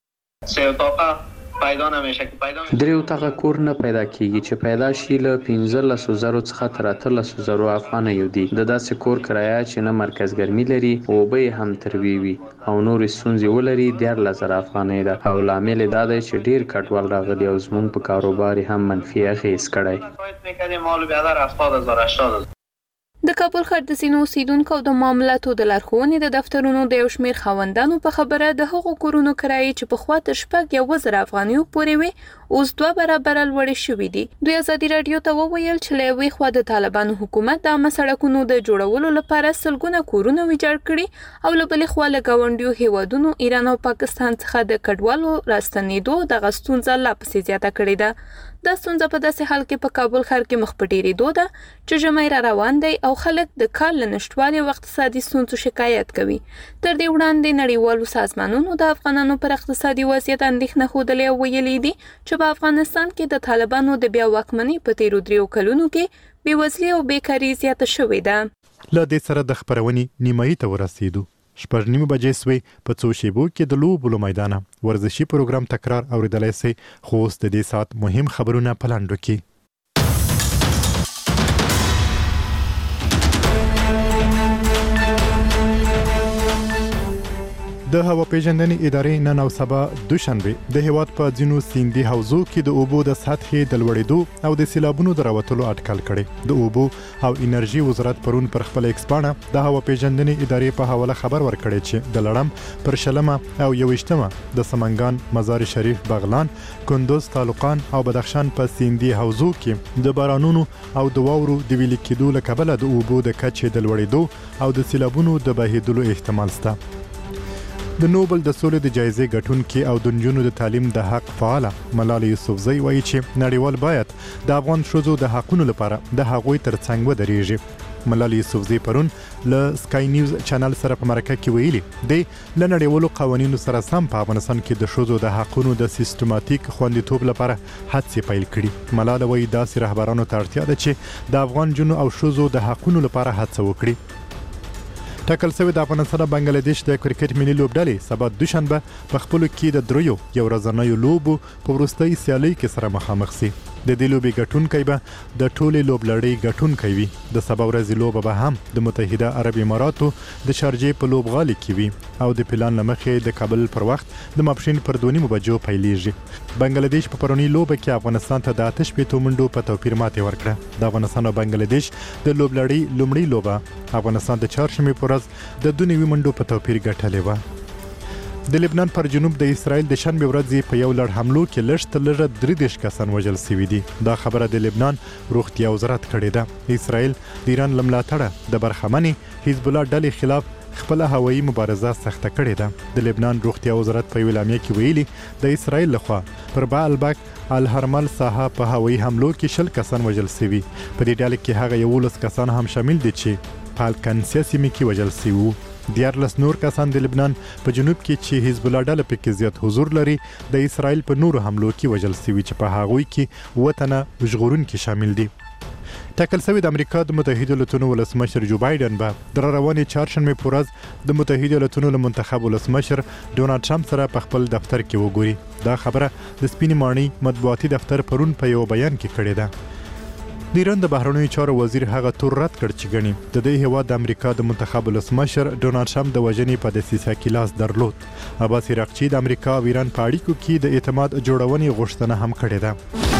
درې اتاقه کور نه پیدا کیږي چې پیدا شي له 15,000 څخه تر 13,000 افغانیو دي. د داسې کور کرایه چې نه مرکز ګرمي لري او به هم تروي وي او نور ستونزې ولري 13,000 افغانۍ ده. او لامل دا دی چې ډیر کډوال راغلي او زموږ په کاروبار هم منفي اغیز کړی. د کابل ښار د ځینو اوسیدونکو د معاملاتو د لارښوونې د دفترونو د یو شمېر خاوندانو په خبره د هغو کورونو کرایې چې پخوا تر 1,000 افغانیو پورې وي اوس 2 برابره لوړې شوي دي. دوی ازادي رادیو ته وویل چې له یوې خوا د طالبانو حکومت د عامه سړکونو د جوړولو لپاره سلګونه کورونه ویجاړ کړي او له بلې خوا له ګاونډیو هیوادونو ایران او پاکستان څخه د کډوالو راستنېدو دغه ستونزه لا پسې زیاته کړې ده. دا ستونزه په داسې حال کې په کابل ښار کې مخ په ډیرېدو ده چې ژمی را روان دی او خلک د کار له نشتوالي او اقتصادي ستونزو شکایت کوي. تر دې وړاندې نړیوالو سازمانونو د افغانانو پر اقتصادي وضعیت اندېښنه ښودلې او ویلي دي چې په افغانستان کې د طالبانو د بیا واکمنۍ په تیرو 3 کلونو کې بېوزلي او بیکاري زیاته شوې ده. له دې سره د خپرونې نیمایي ته ورسېدو. 6:30 بجې سوې. په څو شیبو کې د لوبو له میدانه ورزشي پروګرام تکرار اوریدلای شئ. خو اوس د دې ساعت مهم خبرونه په لاندو کې. د هوا پیژندنې ادارې نن او سبا دوشنبه د هیواد په ځینو سیندي حوزو کې د اوبو د سطحې د لوړېدو او د سیلابونو د راوتلو اټکل کړي. د اوبو او انرژي وزارت پرون پر خپل ایکسپانه د هوا پیژندنې ادارې په حواله خبر ورکړی چې د لړم پر شلمه او 21مه د سمنګان، مزار شریف، بغلان، کندوز، تالقان او بدخشان په سیندي حوزو کې د بارانونو او د واورو د ویلي کېدو له کبله د اوبو د کچې د لوړېدو او د سیلابونو د بهېدلو احتمال شته. د نوبل د سولې د جایزې ګټونکي او د نجونو د تعلیم د حق فعاله ملالۍ یوسفزۍ وایي چې نړیوال باید د افغان ښځو د حقونو لپاره د هغوی ترڅنګ ودرېږي. ملالۍ یوسفزۍ پرون له سکای نیوز چینل سره په مرکه کې ویلي دی له نړیوالو قوانینو سره سم په افغانستان کې د ښځو د حقونو د سیستماتیک خوندیتوب لپاره هڅې پیل کړي. ملاله وایي داسې رهبرانو ته اړتیا ده چې د افغان جنو او ښځو د حقونو لپاره هڅه وکړي. ټاکل شوی د افغانستان او بنگلاديش د کرکټ ملي لوبډلې سبا دوشنبه په خپلو کې د دریو یو ورځنیو لوبو په وروستۍ سیالۍ کې سره مخامخ شي. د دې لوبې ګټونکی به د ټولې لوبلړۍ ګټونکی وي. د سبا ورځې لوبه به هم د متحده عرب اماراتو د شارجې په لوبغالي کې وي او د پلان له مخې د کابل پر وخت د ماپښین پر 2:30 بجو پیلېږي. بنگلاديش په پرونی لوبه کې افغانستان ته د 8 منډو په توپیر ماتې ورکړه. د افغانستان او بنگلاديش د لوبلړۍ لومړی لوبه افغانستان د چهارشنبې پر ورځ د 2 منډو په توپیر ګټلې و. د لبنان پر جنوب د اسرائیل د شنبه ورځې په یو لړ حملو کې لږ 33 کسان وژل شوي دي. دا خبره د لبنان روغتیا وزارت کړې ده. اسرائیل د ایران له ملاتړه د برخمنې حزب الله ډلې خلاف خپل هوایي مبارزه سخته کړې ده. د لبنان روغتیا وزارت په اعلامیه کې ویلي د اسرائیل لخوا پر بعلبک الهرمل ساحه په هوایي حملو کې 20 کسان وژل شوي. په دې ډله کې هغه 11 کسان هم شامل دي چې په القنصیه سیمه کې وژل شوي. 14 نور کسان د لبنان په جنوب کې چې حزب الله ډله پکې زیات حضور لري د اسرائیل په نورو حملو کې وژل شوي چې په هغوی کې وطنه ژغورونکي شامل دي. ټاکل شوی د امریکا د متحده ایالاتونو ولسمشر جو بایدن به د روانې چهارشنبې په ورځ د متحده ایالاتونو له منتخب ولسمشر ډونالد ټرمپ سره په خپل دفتر کې وګوري. دا خبره د سپینې ماڼۍ مطبوعاتي دفتر پرون په یو بیان کې کړې ده. د ایران د بهرنیو چارو وزیر هغه تور رد کړ چې ګڼي د دې هیواد د امریکا د منتخب ولسمشر ډونالد ټرمپ د وژنې په دسیسه کې لاس درلود. عباس عراقچي د امریکا او ایران په اړیکو کې د اعتماد جوړونې غوښتنه هم کړې ده.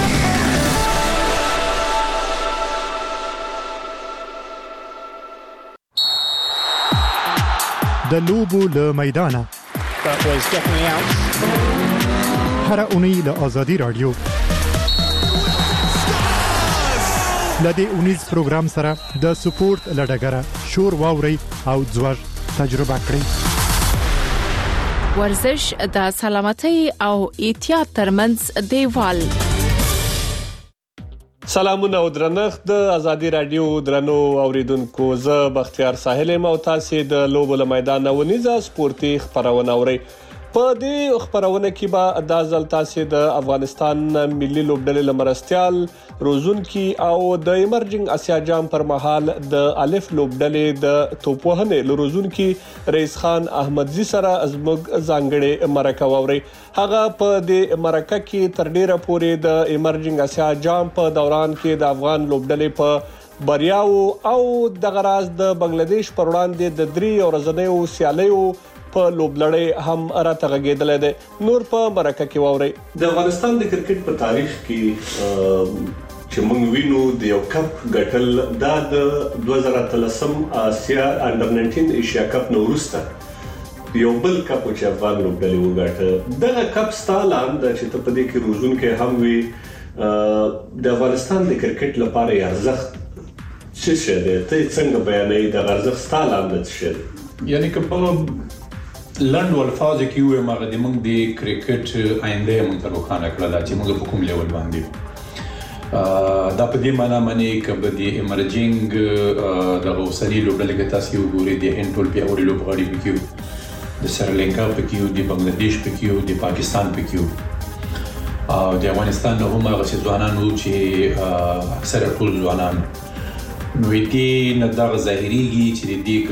د لوبو له میدانه هر اونۍ له آزادي رادیو لدې اونیز پروګرام سره د سپورت لډګره شور واوري او ځوړ تجربه کړئ. ورزش د سلامتۍ او احتیاط ترمنځ دیوال. سلامونه او درنښت د آزادي رادیو درنو اوریدونکو. زه بختیار ساحل او تاسو د لوبو له میدان ونیزه سپورتي خبرونه اورئ. په دې خبرونه کې به د ځل تاسو د افغانستان ملي لوبډلې لمرستيال روزونکي او د ایمرجنګ اسیا جام پر مهال د الف لوبډلې د توپوهنې لروزونکي رئیس خان احمدزي سره ازمګ ځانګړي مرکه ووري. هغه په دې مرکه کې تر ډیره پورې د ایمرجنګ اسیا جام په دوران کې د افغان لوبډلې په بریاو او د غراز د بنگلاديش پر وړاندې د 3 ورځنیو سیالیو په لوبلړۍ هم راتغږیدل دي. نور په مرکه کې ووري. د افغانستان د کرکټ په تاریخ کې چې موږ وینو د یو کپ ګټل د 2013 آسیا انډر 19 ایشیا کپ نو وروسته یو بل کپ چې افغان لوبډلې وګټه. دغه کپ ستاله د چې ته په دې کې روزونکي هم وي د افغانستان د کرکټ لپاره ارزښت څه شه ده؟ ته څنګه بیانې د ارزښت ستاله د څه شه؟ یعنی که په لند والفاظ کې یو مغه د موږ د کرکټ آینده موږ ته روښانه کړل چې موږ په کوم لیول باندې دا په دې معنی باندې کبه د ایمرجنګ د اوسنی لوبډلې کې تاسو وګورئ د انټول پیاوړي لوبغاړي پکې د سریلانکا پکې د بنگلاديش پکې د پاکستان پکې او د افغانستان نه هم هغه ځوانانو چې اکثره ټول ځوانان نو دې نه دا ظاهريږي چې دې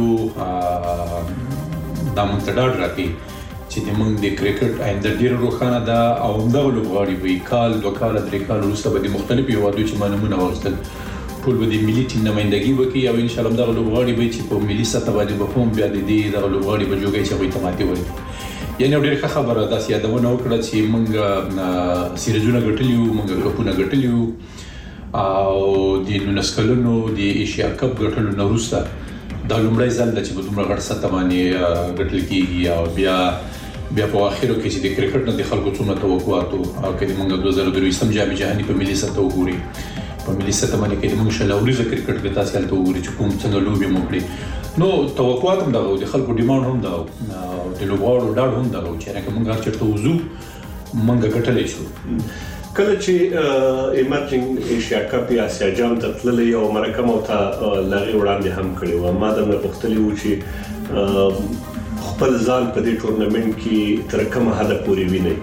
ګټلو دا مونږ ته ډاډ راکړي چې د مونږ د کرکټ آینده ډېره روښانه ده او همدغه لوبغاړي به کال 2 کال 3 کال وروسته به د مختلفو هیوادو چې ما نمونه واخیستل ټول به د ملي ټیم نمایندګي وکړي او ان شاء الله همدغه لوبغاړي به چې په ملي سطح باندې به هم بیا د دې دغه لوبغاړي به جوړي چې هغوی ته ماتې ورکړي. یعنې ډېره ښه خبره داسې یادونه وکړه چې مونږ سیریزونه ګټلي وو، مونږ کپونه ګټلي وو او د 19 کلونو د ایشیا کپ ګټلو نه وروسته دا لومړی ځل ده چې په دومره غټ سطح باندې ګټل کېږي او بیا په اخرو کې چې د کرکټ نه د خلکو څومره توقعات او که موږ 2023 جام جهاني په ملي سطح وګوري په ملي سطح باندې کې موږ شلاوريزه کرکټ کې تاسو هلته وګورئ چې کوم څنګه لوبي مو کړې نو توقعات هم دغه د خلکو ډیماند هم دغه د لوبغاړو ډاډ هم دغه چې راکه موږ هر چیرته وځو موږ ګټلې شو. کله چې ایمرجنګ ایشیا کپ یا اسیا جام ته تللی او مرکه مو ته لغې وړاندې هم کړی و ما د پوښتنې و چې خپل ځان په دې ټورنمنت کې تر کومه حد پورې ویني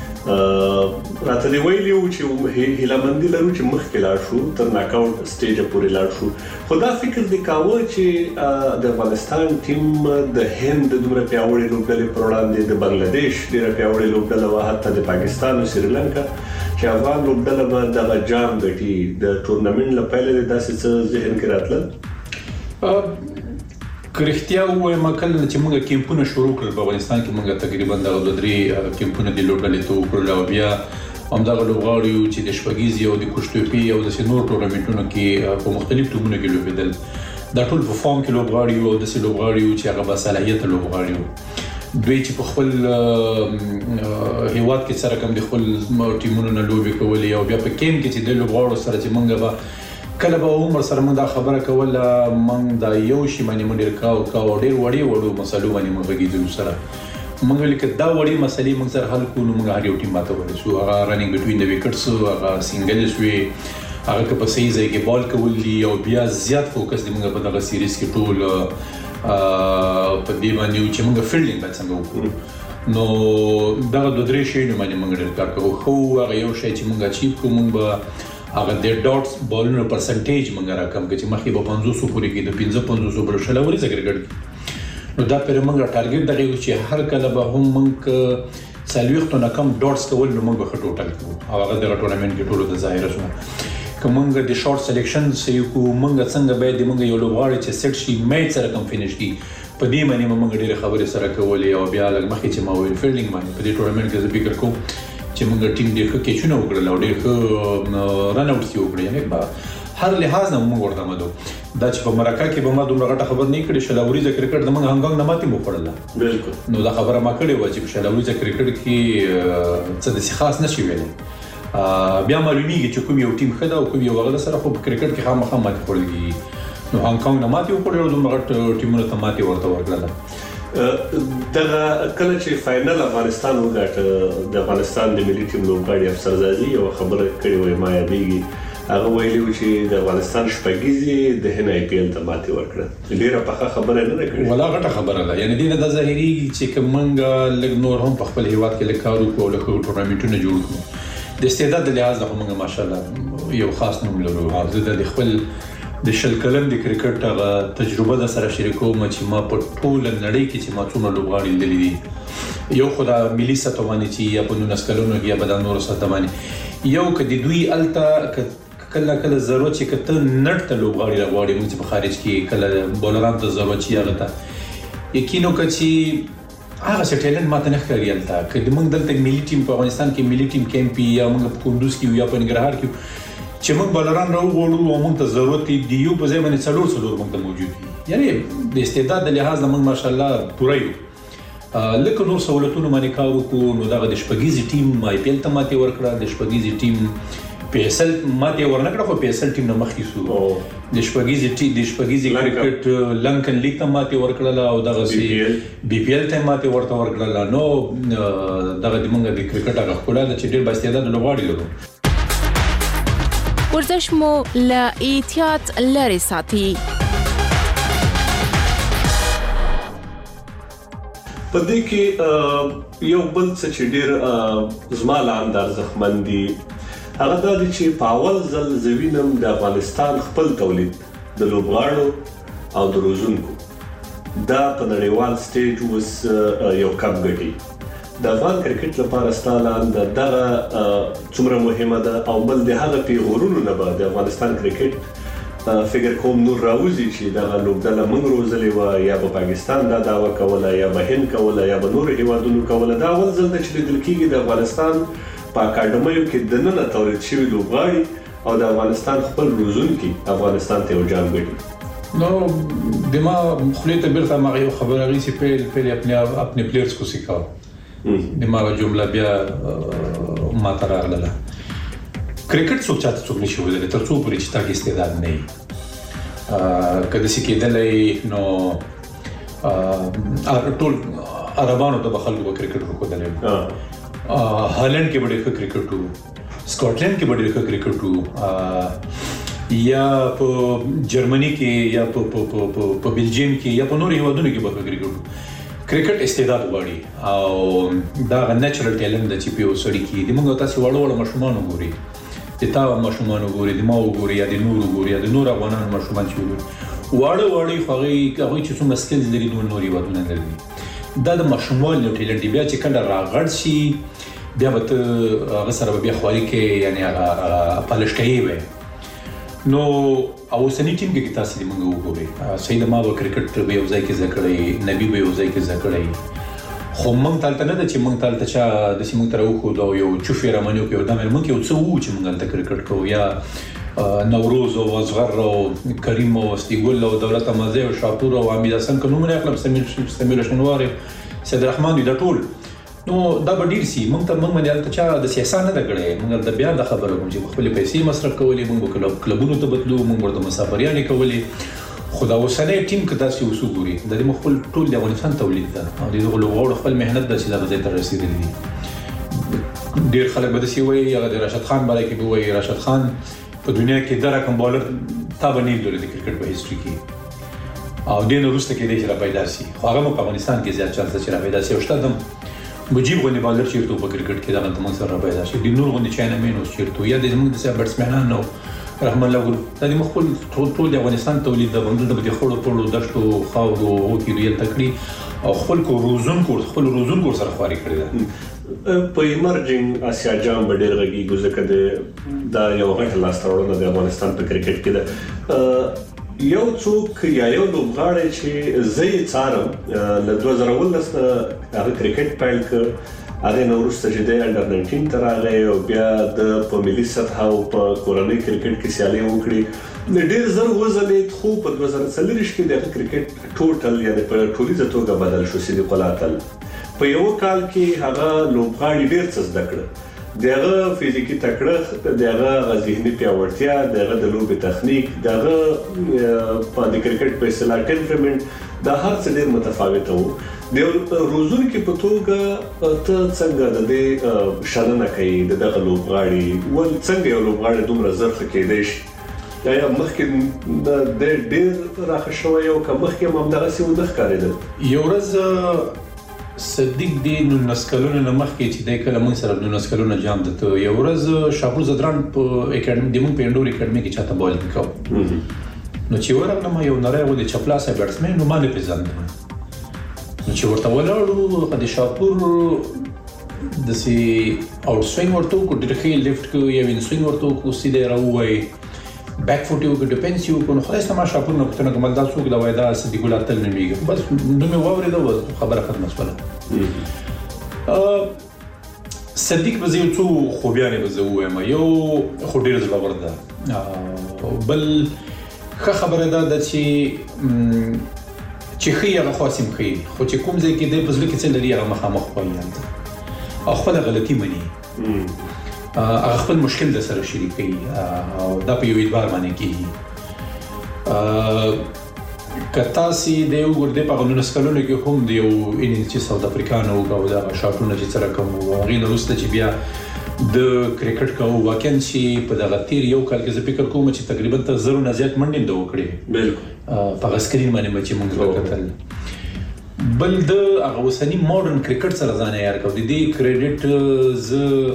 راته دی ویلی و چې هیلمندي لرو چې مخکې لاړ شو تر ناک آوټ سټیج پورې لاړ شو. خو دا فکر دی کاوه چې د افغانستان ټیم د هند دومره پیاوړي لوبډلې پر وړاندې د بنگلاديش ډېره پیاوړې لوبډله وه حتی د پاکستان او سریلانکا چې افغان لوبډله به دغه جام ګټي د ټورنمنت لپاره داسې څه ذهن کې راتلل؟ کرختیا وایم کله چې موږ کیمپونه شروع کړل په افغانستان کې موږ تقریبا د 2-3 کیمپونه د لوبډلې ته وکړل او بیا همدغه لوبغاړي چې د شپږیزي او د کوشتوپی او د نور ټورنمنټونو کې په مختلف ټیمونو کې لوبېدل دا ټول په فارم کې لوبغاړي او د لوبغاړي چې هغه باصلاحیت لوبغاړي دوی چې په خپل هیواد کې سره کوم د خپل ټیمونو نه لوبي کولې او بیا په کیم کې چې د لوبغاړو سره چې موږ به کله به عمر سره موږ دا خبره کوله موږ دا یو شی باندې موږ ډېر ډېر وړو مسلو باندې موږ غږیدو سره موږ لیکه دا وړي مسلې موږ سره حل کوو موږ هر یو ټیم ماته ورسو هغه رننګ بټوین د وکټس هغه سنگلز وی هغه که په صحیح ځای کې بال کول دي او بیا زیات فوکس دی موږ په دغه سیریز کې ټول په دې باندې چې موږ فیلډینګ باندې څنګه وکړو نو دغه 2-3 شی نه باندې موږ ډېر کار کوو. خو هغه یو شی چې موږ اچیو کوو موږ به هغه د ډاټس بالونو پرسنټیج موږ راکم چې مخکې به 500 پورې کې د 500 پر شلوري څخه نو دا پر موږ ټارګټ دغه چې هر کله به هم موږ سلويختو نه کم ډاټس کول نو موږ به ټوټل کوو او هغه د ټورنمنت کې ټولو د ظاهر شو کومنګ د شارټ سلیکشن سې کو موږ څنګه به د موږ یو لوبغاړي چې سیټ شي میچ سره کم فینیش کی په دې باندې موږ ډېر خبرې سره کولې او بیا لږ مخکې چې ما ویل فیلډینګ باندې په دې ټورنمنت کې زه فکر کوم چې موږ ټیم ډېر ښه کیچونه وکړل او ډېر ښه رن اوټس وکړل یعنی په هر لحاظ نه موږ ورته مدو دا چې په مرکه کې به ما دومره غټه خبر نه کړې شلاوري ز کرکټ د موږ هنګنګ نه ماتې مو خړل بالکل نو دا خبره ما کړې و چې شلاوري ز کرکټ کې څه د خاص نشي ویلې بیا معلومیږي چې کوم یو ټیم خدا او کوم یو غل سره خو په کرکټ کې خامخا ماتې خورلږي نو هنګنګ نه ماتې وکړل دومره غټ ټیمونه ته ماتې ورته ورکړل دغه کله چې فائنل افغانستان وګټه د افغانستان د ملي ټیم لوبغاړي افسرزادي یو خبره کړې وای ما یادېږي هغه ویلي چې د افغانستان شپږیزې د هند آی پی ایل ته ماتې ورکړه. ډیره پخه خبره نه ده کړې ولا غټه خبره ده. یعنی دینه د ظاهري چې کومنګ لګ نور هم په خپل هیواد کې لکارو کو له ټورنمنټونو جوړ کړو. د استعداد د لحاظ له موږ ماشاءالله یو خاص نوم لرو. زه د خپل د شل کلن د کرکټ هغه تجربه د سره شریکوم چې ما په ټول نړۍ کې چې ما څومره لوبغاړي لیدلي دي. یو خدای ملي سطح باندې چې یا په 19 کلونو کې یا په نورو سطح باندې یو کدي دوی الته کله ضرورت چې کته نړ ته لوبغاړي راغواړي موږ په خارج کې کله بولران ته ضرورت چې هغه ته یقینو کچې هغه سټیلن ماته نه ښکاري الته کله موږ دلته ملي ټیم په افغانستان کې ملي ټیم کیمپ یا موږ په کندوز کې یا په ننګرهار کې چې موږ بولران راوغوړو او موږ ته ضرورت دی یو په ځای باندې څلور موږ ته موجود دي. یعنی د استعداد د لحاظ موږ ماشاءالله پوره یو. لکه نور سہولتونو باندې کار وکړو نو دغه د شپږیزې ټیم آی پی ایل ته ماتې ورکړه. د شپږیزې ټیم پی ایس ایل ماتې ورنکړه خو پی ایس ایل ټیم نه مخکې شو. د شپږیزې کرکټ لنکن لیګ ته ماتې ورکړه او دغه بي پی ایل ته ماتې ورکړه. نو دغه د موږ د کرکټ هغه ښکلا ده چې ډېر با استعداده لوبغاړي لرو. ورزش مو له احتیاط لرې ساتي. په دې کې یو بل څه چې ډېر زما له اندازه ارزښتمن دي هغه دا دی چې په اول ځل زه وینم د افغانستان خپل تولید د لوبغاړو او د روزونکو دا په نړیوال سټیج اوس یو کم ګټي. د افغان کرکټ لپاره ستاله دغه څومره مهمه ده او بل د هغه پیغورونو نه به د افغانستان کرکټ فکر کوم نور راوځي چې دا لوبډله موږ روزلې و یا په پاکستان دا داوا کوله یا به هند کوله یا به نور هیوادونو کوله. دا اول ځل چې لیدل کېږي د افغانستان په اکاډمیو کې دننه تولید شوي لوبغاړي او د افغانستان خپل روزونکي افغانستان ته جام ګټي. نو دما خلیته بیرته ما یو خبره غي چې په خپل پلیئرز کو سیکاو دما جمله بیا ما تراغله. کرکټ څوک چاته څوک نشي وځي تر څو پورې چې تا کې استعداد نه وي. کله چې کېدلې نو ټول عربانو ته خلکو کرکټ وکړل. هالند کې ډېر کرکټ وو، سکاټلند کې ډېر کرکټ وو، یا په جرمني کې یا په بلجیم کې یا په نورو هیوادونو کې به کرکټ وو. کرکټ استعداد غواړي او دا نېچرل ټیلنت د چې په سړی کې د موږ تاسو وړو ماشومان وګوري د تا ماشومان وګوري د ما وګوري یا د نور وګوري یا د نور افغانانو ماشومان چې وګوري واړه هغه چې څومره سکلز لري نور نوري ودونه لري. دا د ماشومان یو ټیلنت بیا چې کله راغړ شي بیا به هغه سره بیا خواري کې یعنی هغه پالش کوي وي. نو او سنی ټیم کې تاسو دې موږ وګورئ سید ما به کرکټ به یو ځای کې ذکرې نبی به یو ځای کې ذکرې خو موږ تالته نه د چې موږ تالته چا د سیمو تر وخو دا یو چوفي رمنیو کې ودامل موږ یو څه وو چې موږ تل کرکټ کوو یا نوروز او اصغر او کریم او استیګل او دولت مزه او شاپور او حمید حسن کوم نه خپل سمیر شنوار سید رحمان دا ټول نو دا به ډیر سي موږ ته موږ باندې چا د سیاست نه دګړې موږ د بیا د خبرو کوم چې خپل پیسې مصرف کولې موږ کلبونو ته بدلو موږ ورته مسافریانې کولې خدا وسنه ټیم کې تاسو وسوګوري د دې خپل ټول د افغانستان تولید ده او د غلوغړو خپل مهنت د چې د ځای تر رسیدلی دي. ډیر خلک به دسی وایي هغه د راشد خان باندې کې وایي راشد خان په دنیا کې د رقم بالر تابنی لري د کرکټ په هیستوري کې او دین وروسته کې د چې را پیدا شي خو هغه په افغانستان کې زیات چانس چې را پیدا شي او شتم مجيب غونې بالر چیرته په کرکټ کې دا د موږ سره پیدا شي د نور غونې چاینه مینوس چیرته یا د موږ د سره بیټسمنان نو رحم الله ګل دا د مخول ټول د افغانستان تولید د بندر د خړو پړو دشتو خاورو او کې ریل تکړی او خپل روزون کو سره خواري کړی ده. په ایمرجنګ اسیا جام ډېر غږی ګوزکه دا یو غټ لاسترونه د افغانستان په کرکټ کې ده. یو څوک یا یو لوبغاړی چې زه څارم له 2019 هغه کرکټ پیل کړ هغه نو وروسته چې د انډر 19 تر هغه او بیا د په ملي سطح او په کورنۍ کرکټ کې سیالي وکړي ډېر زر وزلید خو په 2040 کې د کرکټ ټوټل یعنی په ټولیزه توګه بدل شو سیدی قلاتل په یو کال کې هغه لوبغاړي ډېر څه زده کړ دغه فزیکی تکړه دغه ذهني پیاوړتیا دغه د لوبې تخنیک دغه په کرکټ په اصطلاح ټمپرامنت دا هر څه ډېر متفاوت وو. د روزونکو په توګه ته څنګه د دې شلنه کوي د دغه لوبغاړي ول څنګه یو لوبغاړي دومره زرخه کېدای شي یا مخکې د ډېر راخه شوی او که مخکې هم دغه څه ونه ښکارېدل. یو ورځ صدیق دی 19 کلونو نه مخکې چې د کله موږ سره 19 کلونو جام دته یو ورځ شاپور زدران په اکیډمي د موږ په انډور اکیډمي کې چاته بالینګ کوو نو چې ورغلم یو نری و د چپلاسه بیټسمن نو باندې پیژاند نو چې ورته ولاړو د شاپور د سي اوټ سوینګ ورته کو ډیرخي لیفټ کو یا وین سوینګ ورته کو سیده راوای بیک فوټ یو کو ډیفنس یو کو نو خلاص ما شاپور نو پته کوم دا څوک دا وایدا صدیق الله تل نه میږي بس نو مې ووري دا خبره ختمه شوه. صدیق بزیو څو خوبیانه بزو ما یو خو ډیر زړور ده بل خبره ده چې خي هغه خاصم خي خو چې کوم ځای کې د بزله کې څه لري هغه مخامخ پوهیږي او خپل غلطي مني هغه خپل مشکل د سره شریکي او دا په یو اعتبار باندې کیږي کتا سي د یو ګرده په غنونو سکلونو کې هم د یو انینګ چې ساوث افریقانو او دا شاټونه چې سره کوم غین روسته چې بیا د کرکټ کوو واقعا چې په دغه تیر یو کال کې زه فکر کوم چې تقریبا تر 0 نه زیات منډې د وکړې بالکل په سکرین باندې چې موږ وکړل بل د هغه وسنی ماډرن کرکټ سره ځان یار کو د دې کریډټ ز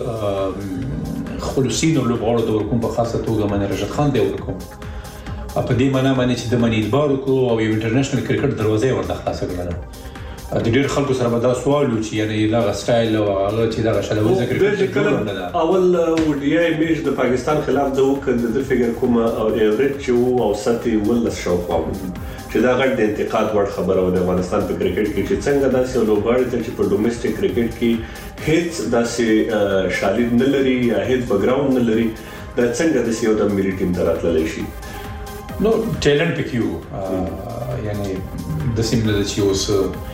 خلصین او لوبغاړو د ورکوم په خاصه توګه باندې رشاد خان دی ورکوم په دې معنی باندې چې د منی اعتبار کو او یو انټرنیشنل کرکټ دروازه ورته خلاصه کړل د ډېر خلکو سره به دا سوال و چې یعنی دا سټایل او هغه چې دا شلوزه کرکټ اول وډیا میچ د پاکستان خلاف د وکړ د فګر کوم او ایوریج او ساتي ولس شوقو چې دا غټ د انتقاد وړ خبره و د افغانستان په کرکټ کې چې څنګه داسې لوبغاړي چې په ډومېسټک کرکټ کې هیڅ داسې شالید نه لري یا هیڅ بیکګراوند نه لري دا څنګه د یو د ملي ټیم ته راتللی شي نو ټیلنټ پکې یعنی د سیمه د چې اوس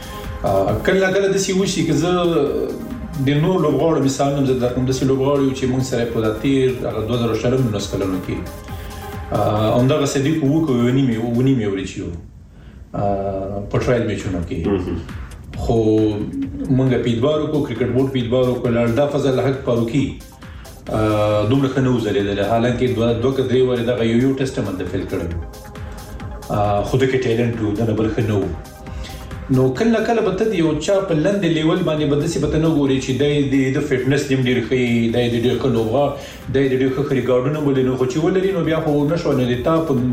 کله د سی وشي که زه د نور لوبغاړو مثال نم زه درکوم د سی لوبغاړو چې موږ سره په داتیر 2019 کلونو کې اوندا صدیق وو ونی مې ورچیو په ټرایل میچونو کې خو موږ پیډبارو کو کرکټ بورډ پیډبارو کو لړدا فضل حق پاروکی دومره خنو زلیدل حالانکه دوه کډری ور دغه یو ټیسټمنټ د فیل کړو خو د کې ټیلنټ د بل خنو نو کله کله به ته یو چا په لند لیول باندې بدسي به نه ګوري چې د فټنس دیم ډیر خي د ډیر کلوغه د ډیر خري ګاډونو ولینو خو چې ولري نو بیا خو نشو نه دیتا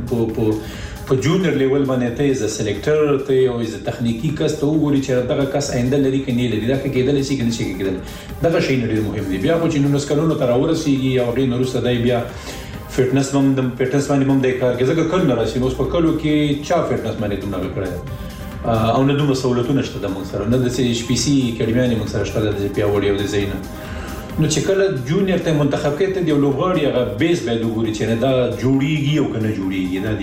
په جونیئر لیول باندې ته از سلیکټر ته او از تخنیکی کس ته وګوري چې دغه کس آینده لري کني لري دا کېدل شي کني شي کېدل دغه شی ډیر مهم دی بیا خو چې نو سکلونو تر ورسیږي او ډیر نورسته دی بیا فټنس باندې باندې هم د کار کې ځکه کله راشي نو په کلو کې چا فټنس باندې دومره کړی او نه دومره سہولتونه شته د موږ سره نه د سی پی سی اکیډمي موږ سره شته د پی اوړي او د زینا نو چې کله جونیئر ته منتخب کړي ته د لوبغاړي هغه بیس به وګوري چې نه دا جوړیږي او کنه جوړیږي نه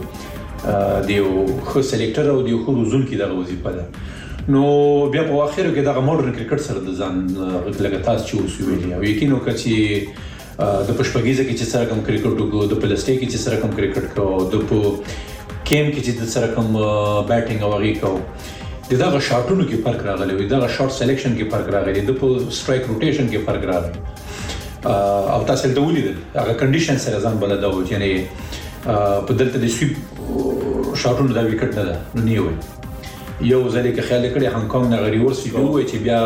دیو خو سلیکټر او دیو خو روزون کې دا وظیفه ده نو بیا په اخر کې دا ماډرن کرکټ سره د ځان لګتاس چې وسوي او یقینو کچې د پښپګیزه کې چې سره کوم کرکټ کو د پلاستیک کې چې سره کوم کرکټ کو د کیم کې چې د سره کوم بیټینګ او هغه کو دغه شاټونو کې فرق راغلی وي دغه شاټ سلیکشن کې فرق راغلی د په سټرایک روټیشن کې فرق راغلی او تاسو ته ولیدل هغه کنډیشن سره ځان بلدا و یعنی په دلته د سویپ شاټونو دا وکټ نه ده نو نیو یو ځلې کې خیال کړی هانګ کانګ نه غریور سی دوی چې بیا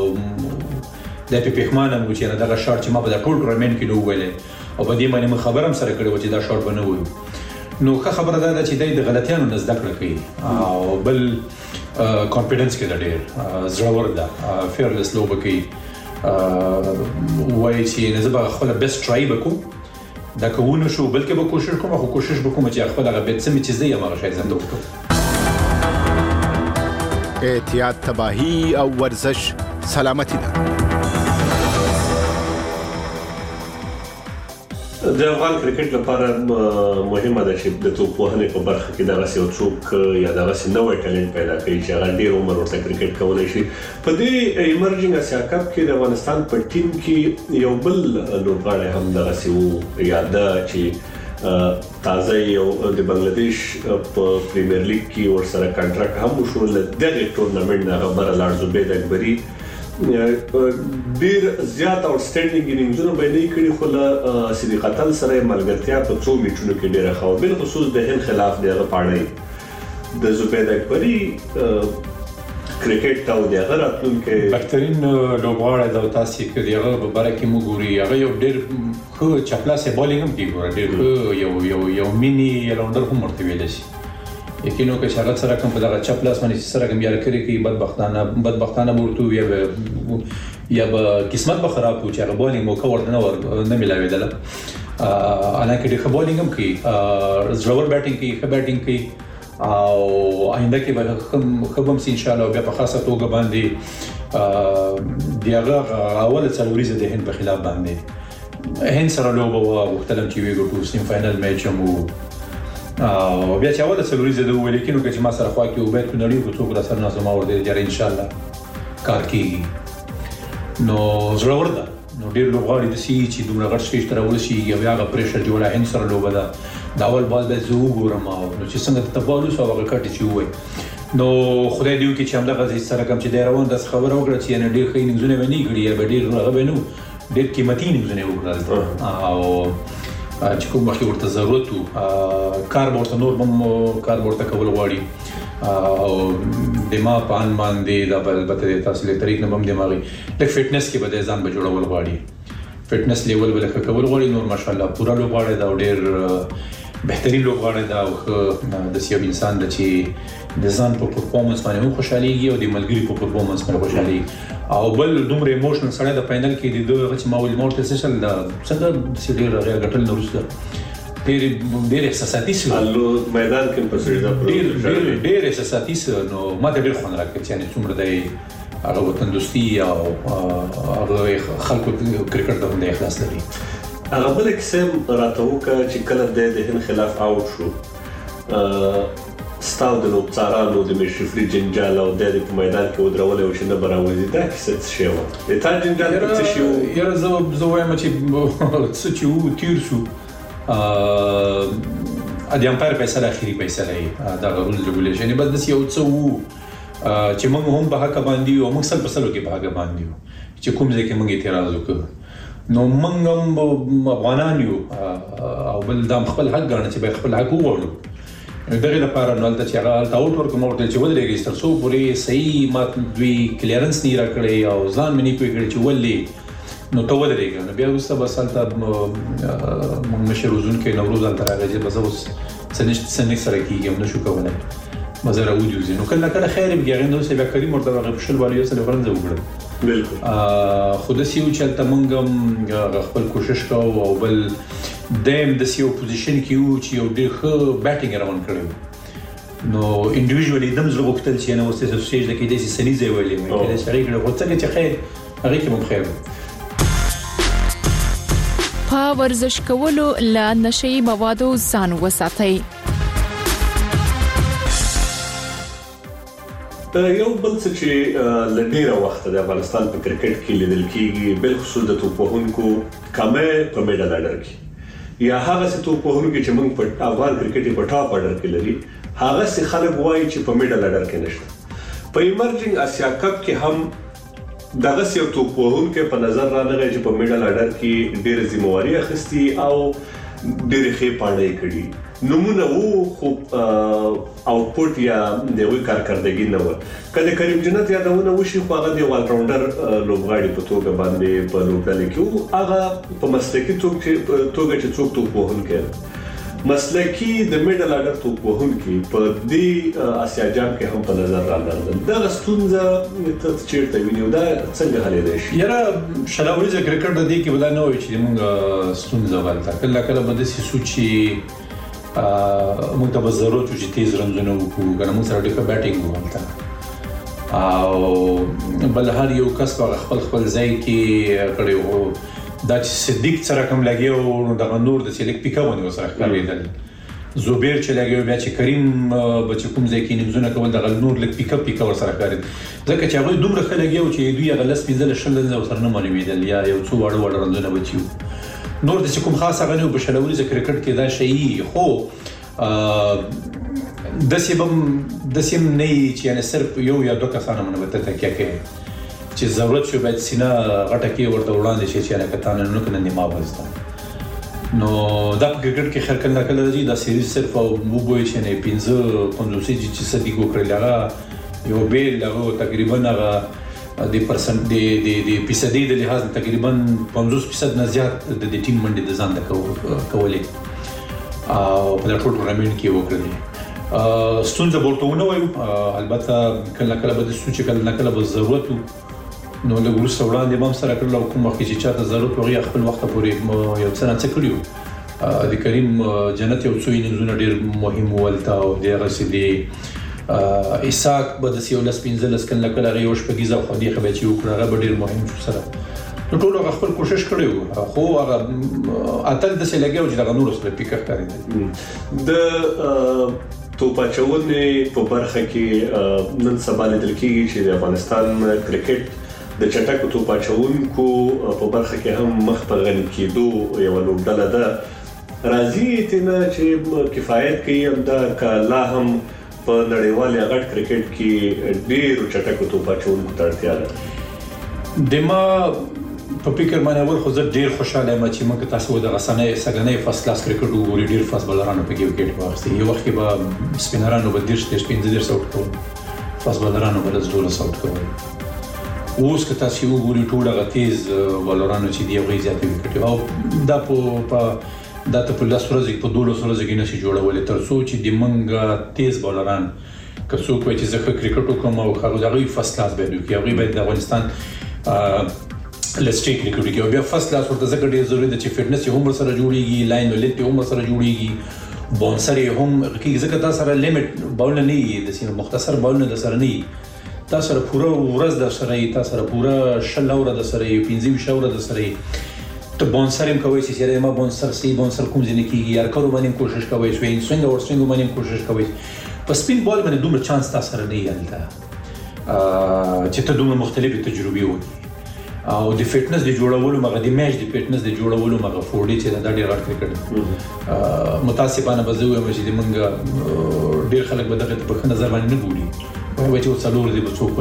د پیخمانه مو چې دغه شاټ چې ما په ټول ټورنمنت کې نو ویلې او په دې باندې خبرم سره کړی و چې دا شاټ بنو نو خبره ده چې د غلطیانو نه زده کړه کوي او بل کانفیډنس کې د ډېر زړور ده فیرلس لوبه کوي وایي چې نه زه به خپل بیسټ ټرای وکړم دا کوونه شو بلکې به کوشش کوم خو کوشش وکړم چې خپل هغه بیت سم چې زه یې هغه شای زنده وکړم احتیاط تباہی او ورزش سلامتی ده د افغان کرکټ لپاره مهمه ده چې د توپوهنې په برخه کې دغه یو څوک یا دغه نوې ټالنت پیدا کړي چې هغه ډېر عمر ورته کرکټ کولای شي په دې ایمرجنګ اسیا کپ کې د افغانستان په ټیم کې یو بل لوبغاړی هم دغه یو یاد چې تازه یو د بنگلاديش په پریمیر لیګ کې ورسره کانټراکټ هم وشو دغه ټورنمنت نه خبره لاړ زبید اکبري ډیر زیات اوټسټینډینګ انینګزونه باندې کړي خو له صدیق قتل سره ملګرتیا په څو میچونو کې ډیره خو بل خصوص د هند خلاف دغه پاړی د زبید اکبري کرکټ او دغه راتلونکي بهترین لوبغاړی د تاسو کې دغه په باره کې موږ ګوري هغه یو ډیر خو چپلاسه بالینګ هم دی ګور ډیر یو مینی راوندر هم ورته ویل شي یقینو کې شغل سره کوم په دغه چپلاس باندې سره کوم یاره کړی کې بدبختانه ورته یا به قسمت به خراب و چې هغه بالینګ موقع ورته نه ملاویدله حالانکه د بالینګ هم کې زړور بیټینګ کې ښه بیټینګ کې او آینده کې به خبم سي ان شاء الله بیا په خاصه توګه باندې دیغه اوله څلوريزه د هند په خلاف باندې هند سره لوبه وختلم چې ویګو ټو سیم فائنل میچ مو او بیا چې اوله څلوريزه د ولیکینو کې چې ما سره خوا کې وبېت کو نړۍ کو څوک را سره نه زما ور دي جره ان شاء الله کار کوي نو زړور ده نو ډیر لوبغاړي د سي چې دومره غټ شي تر ورسي یو هغه پریشر جوړه هند سره لوبه ده دا اول بال به زه وګورم نو چې څنګه ته بالو سو هغه کټ چې وای نو خدای دې وکړي چې همدا غزي سره کوم چې ډیر روان د خبره وکړه چې نه ډیر خې نږدې ونی غړي یا ډیر هغه نو ډیر قیمتي نږدې وکړل او چې کوم وخت ورته ضرورت کار ورته نور هم کار ورته کول غواړي او دماغ پان باندې دا البته تاسو له طریق نه هم دماغي د فټنس کې به ځان به جوړول غواړي فټنس لیول بل کول غواړي نور ماشاءالله پورا لوبغاړي دا ډېر بهترین لوبغاړي دا د سیو انسان د چې د ځان په پرفورمانس باندې هم خوشاليږي او د ملګری په پرفورمانس باندې خوشالي او بل دومره ایموشنل سره د فائنل کې د دوه چې ماول مورټ سیشن دا څنګه سیډیر غټل نو وروسته ډېر احساساتي سو میدان کې په سړي ډېر احساساتي سو نو ما ته ډېر خوند راکړ چې نه څومره دی هغه وطن دوستي او هغه خلکو کرکټ ته د اخلاص لري هغه بل قسم راتوکه چې کله د هند خلاف اوټ شو ستاو د لوبڅارانو د مشرفري جنجال او د میدان کې ودرول او شنه براوځي دا کیسه څه و د تا جنجال څه شو یاره زه وایم چې څه چې و تیر شو ا دې امپایر فیصله اخیری فیصله دا غرول ریګولیشن بس د یو څه وو چې موږ هم په حق باندې او موږ سل په سلو کې په حق باندې چې کوم ځای کې موږ اعتراض وکړو نو موږ هم افغانان یو او بل د خپل حق غواړي چې خپل حق وغواړو دغه لپاره نو ته چې هغه اوټ ورک موټ چې ولېږي تر څو پوری صحیح مات دوی کلیرنس نه راکړي او ځان منی کوي چې ولې نو ته ولېږي نو بیا وسته بسالته مشروزون کې نوروز تر هغه چې بس اوس سنې سره کېږي نو شو کولای مزره وجوزي نو کله کله خیر بګیږي نو سبا کریم مرتبه غبشل والیو سره ورنځ وګړو بالکل خود سیو چلته مونږم خپل کوشش کوو او بل دیم د سیو پوزیشن کې یو چې یو ډېر ښه بیټینګ روان کړو نو انډیویډوالي دم زړه غوښتل چې نه اوسه سټیج کې د سني ځای ولې مې کله شریک له وڅنګ چې خیر هغه کې مون خیر په ورزش کولو له نشي موادو ځان وساتئ یو بل څه چې لډیره وخت د افغانستان په کرکټ کې لیدل کیږي بل خصوص د توپوهونکو کمه په میډل اډر کې یا هغه څه توپوهونکو چې موږ په افغان کرکټ په ټاپ اډر کې لري هغه څه خلک وایي چې په میډل اډر کې نشته په ایمرجنګ اسیا کپ کې هم دغه څه توپوهونکو په نظر راغلی چې په میډل اډر کې ډېر ذمہواری اخیستي او ډېر ښه پاړې کړي نمونه وو خو اوټپوټ یا دوی کارکردګي نه و کله کریم جنت یادونه وشي خو هغه دی وال راوندر لوبغاړي په توګه باندې په لوبډلې کې هغه په مسلکي توګه چې څوک توپوهونکو مسلکي د میډل اډر توپوهونکو په دې اسیا جام کې هم په نظر راغله دا ستونزه چیرته ویني دا څنګه حل دی یاره شلاوري کرکټ د دې کې ولا نه وي چې موږ ستونزه ولته کله به د سوچي موږ ته ضرورت چې تیز رنځونه وکړو ګنه موږ سره ډېر بیټینګ وکړو او بل هر یو کس خپل ځای کې کړي وو دا چې صدیق سره کوم لګیو نو د نور د سلیک پیکاونه سره کړیدل زوبیر چې لګیو بیا چې کریم بچ کوم ځای کې نمزونه کول د نور لک پیکا ور سره کړی ځکه چې هغه دومره خلګیو چې دوی غلس پینځل شل نه سره نه معلومیدل یا یو څو وړ رنځونه بچیو نور د کوم خاص هغه نه بشلوري کرکټ کې دا شي خو د سیم نه چې یعنی صرف یو یا دوه کسانه منوته تکیه کوي چې ضرورت شو باید سینا غټه کې ورته وړاندې شي چې نه کتان نه کنه نیمه وځه نو دا کرکټ کې خیر کله کله دی دا سیریز صرف او مو بوي چې نه 15 چې صدې کو کړل هغه یو بیل هغه تقریبا هغه د پرسنټ د فیصدي د لحاظ تقریبا 50% نه زیات د ټیم منډي د ځان د کولې او په ټول ټورنمنت کې وکړل ستونزه ورته ونه وایو البته کله کله به د سوچ کله کله به ضرورت نو له ګروس وړاندې مم سره کړل او کوم وخت چې چاته ضرورت وغي خپل وخت پورې یو څه نه کړیو د کریم جنت یو څو انځونه ډیر مهم ولته او د رسیدي اساق به د سیولس پنځلس کله کله یو شپږیزه خو دی خبرې چې وکړه ډیر مهم سره نو ټول خپل کوشش کړو خو هغه اتل د سلګیو چې د نور سره پیکر کړی د توپاچونې په برخه کې نن سبا لیدل کېږي چې د افغانستان کرکټ د چټکو توپاچونکو په برخه کې هم مخ په غني کېدو یو لوبډله ده راځي ته چې کفایت کوي هم دا کله هم په نړیوال غټ کرکټ کې ډېر چټکو توپاچونکو ته اړتیا ده دما په فکر باندې ول خو زه ډیر خوشاله یم چې موږ تاسو د غسنې سګنې فاست کلاس کرکټ وګورئ ډیر فاست بالرانو په کې وکټ واخستي یو وخت کې به سپینرانو به ډیر سپینځ ساوټ کوي فاست بالرانو به د زول ساوټ کوي اوس که تاسو وګورئ ټول هغه تیز بالرانو چې دی غي زیات وکټ او دا په دا ته په لاس ورځې په 12 ورځې کې نشي جوړولې تر څو چې د منګ تیز بالران که څوک وایي چې زه کرکټ کوم او هغه فاست کلاس به دوی هغه به د افغانستان لسټیک لیکو کې بیا فرست کلاس ورته ځکه ډیر ضروري ده چې فټنس هم سره جوړیږي لاین ولټ هم سره جوړیږي بونسر هم کې ځکه تاسو سره لیمټ باول نه دی د سینه مختصر باول نه سره نه تاسو سره پوره ورځ د سره تاسو سره پوره شل اور د سره 15 شاور د سره ته بونسر هم کوي چې سره ما بونسر کوم ځنه کیږي یار کارو باندې کوشش کوي سوین څنګه ور څنګه باندې کوشش کوي په سپین بال باندې دومره چانس تاسو سره نه یالته چې ته دومره مختلفه تجربې وکړي او د فټنس د جوړولو مغه د میچ د فټنس د جوړولو مغه فورډي چې دا ډیر غټ کرکټ متاسفانه بزوي چې موږ ډیر خلک به دغه په نظر باندې نه ګوري وایي چې څلور دي په څوک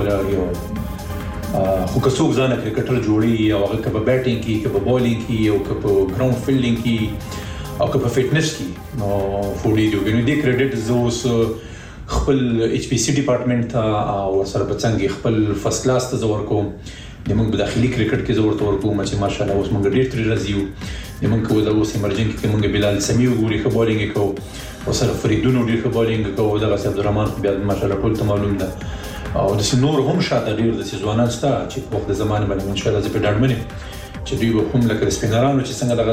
ولاږي خو که څوک ځان کرکټر جوړي او هغه کبه بیټینګ کی کبه بالینګ کی او کبه ګراوند فیلډینګ کی او کبه فټنس کی نو فورډي جوړي نو د کریډټ زوس خپل ایچ پی سی ډپارټمنټ او سره بچنګ خپل فرست کلاس ته زور کوم د موږ په داخلي کرکټ کې زور تور کوم چې ماشاءالله اوس موږ ډیر تر راځیو د موږ کو د اوس ایمرجنټ کې موږ بلال سمي وګوري خو بالینګ کو او سره فریدونو ډیر خو بالینګ کو دغه عبدالرحمن بیا ماشاءالله ټول ته معلوم ده او د نور هم شاته ډیر د ځوانان ستا چې په وخت د زمانه باندې ان شاء الله زه په ډاډمنه چې دوی هم لکه سپینرانو چې څنګه د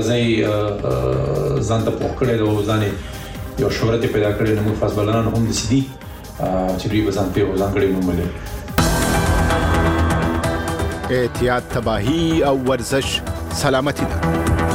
غزي ځان ته پوښ کړي او ځان یو شهرت پیدا کړي نو فاز بلان هم د سیدي چې دوی ځان په ځانګړي نوم لري احتیاط تباہی او ورزش سلامتی ده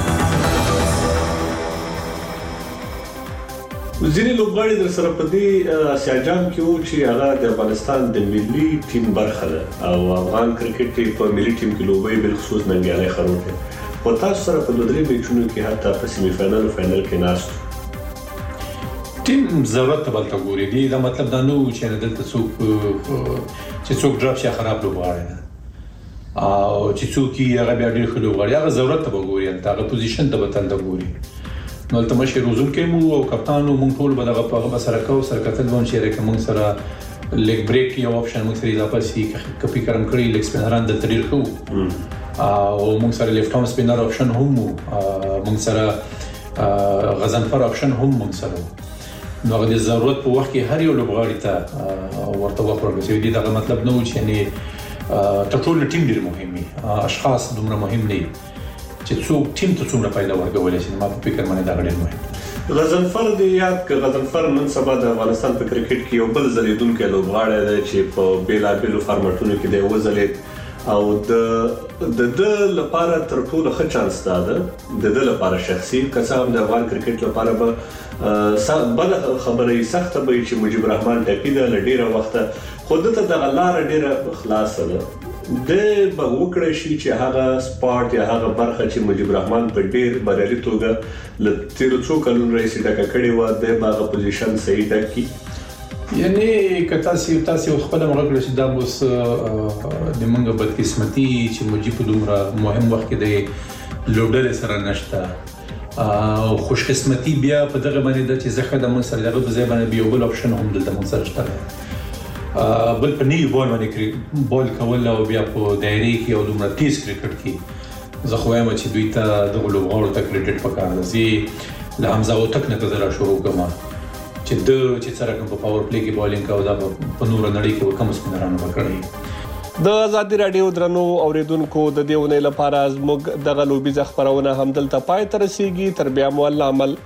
ځینې لوبغاړي در سره په دې اسیا جام کې وو چې هغه د افغانستان د ملي ټیم برخه ده او افغان کرکټ په ملي ټیم کې لوبي بل خصوص ننګیالي خروج کوي او تاسو سره په دوه درې میچونو کې حتی په سیمه فائنل او فائنل کې ناست ټیم ضرورت ته بلته ګوري دی دا مطلب دا نو چې دلته څوک ډراپ شي خراب لوبغاړي او چې څوک یې هغه بیا ډېر ښه لوبغاړي هغه ضرورت ته به ګوري هغه پوزیشن ته به تل ګوري نو ته مشه روزونکي مو او کپتان مو ټول به دغه په سره کو سره کتل وون چې رقم سره لیګ بریک یو اپشن مو سره اضافه سي کپی کرم کړی لیګ سپینران د تدیر خو او مو سره لیفت هام سپینر اپشن هم مو سره غزنفر اپشن هم مو سره نو هغه د ضرورت په وخت کې هر یو لوبغاړي ته ورته وکړل چې دې دا مطلب نه و چې نه ټول ټیم ډیر مهم دي اشخاص دومره مهم دي چې څوک ټیم ته څومره فائدہ ورکولای شي ما په فکر باندې دا ډیر مهم غزنفر دی یاد ک غزنفر نن سبا د افغانستان په کرکټ کې یو بل زلیدونکو لوبغاړی دی چې په بیلابیلو فارمټونو کې دی وزلید او د لپاره تر ټولو ښه چانس ده د لپاره شخصي کسان د افغان کرکټ لپاره به بل خبره سخته به چې مجيب الرحمن ټپی ده لډیره وخت خود ته د غلار ډیره خلاص ده د وکړی شي چې هغه سپورت یا هغه برخه چې مجيب الرحمن په ډیر بریالي توګه ل تیر څو کلونو رئیس ډکه کړی و د هغه پوزیشن صحیح ډکی یعنی کته تاسو خپل مغلق چې دا بوس د منګه بدقسمتي چې مجيب دومره مهم وخت کې د لوډل سره نشته او خوش قسمتي بیا په دغه باندې د چې زخه د مصر دغه په ځای باندې بیا بل اپشن هم دلته مصر شته بل په نیو بال باندې بال کول او بیا په دایره کې او دومره تیز کرکټ کې زه خو وایم چې دوی ته د لوبغاړو ته کریډټ پکار دی له حمزه او تک نه تر شروع کوم چې چې سره کوم په پاور پلی کې بالینګ او دا په نور نړۍ کې کوم سپینرانو وکړي د آزادي رادیو درنو اوریدونکو د دیونه لپاره زموږ د غلوبي ځخبرونه هم دلته پای تر رسیدي تر بیا مو الله عمل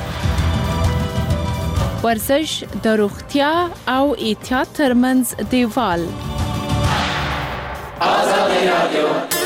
ورزش د روغتیا او احتیاط ترمنځ دیوال. آزادي رادیو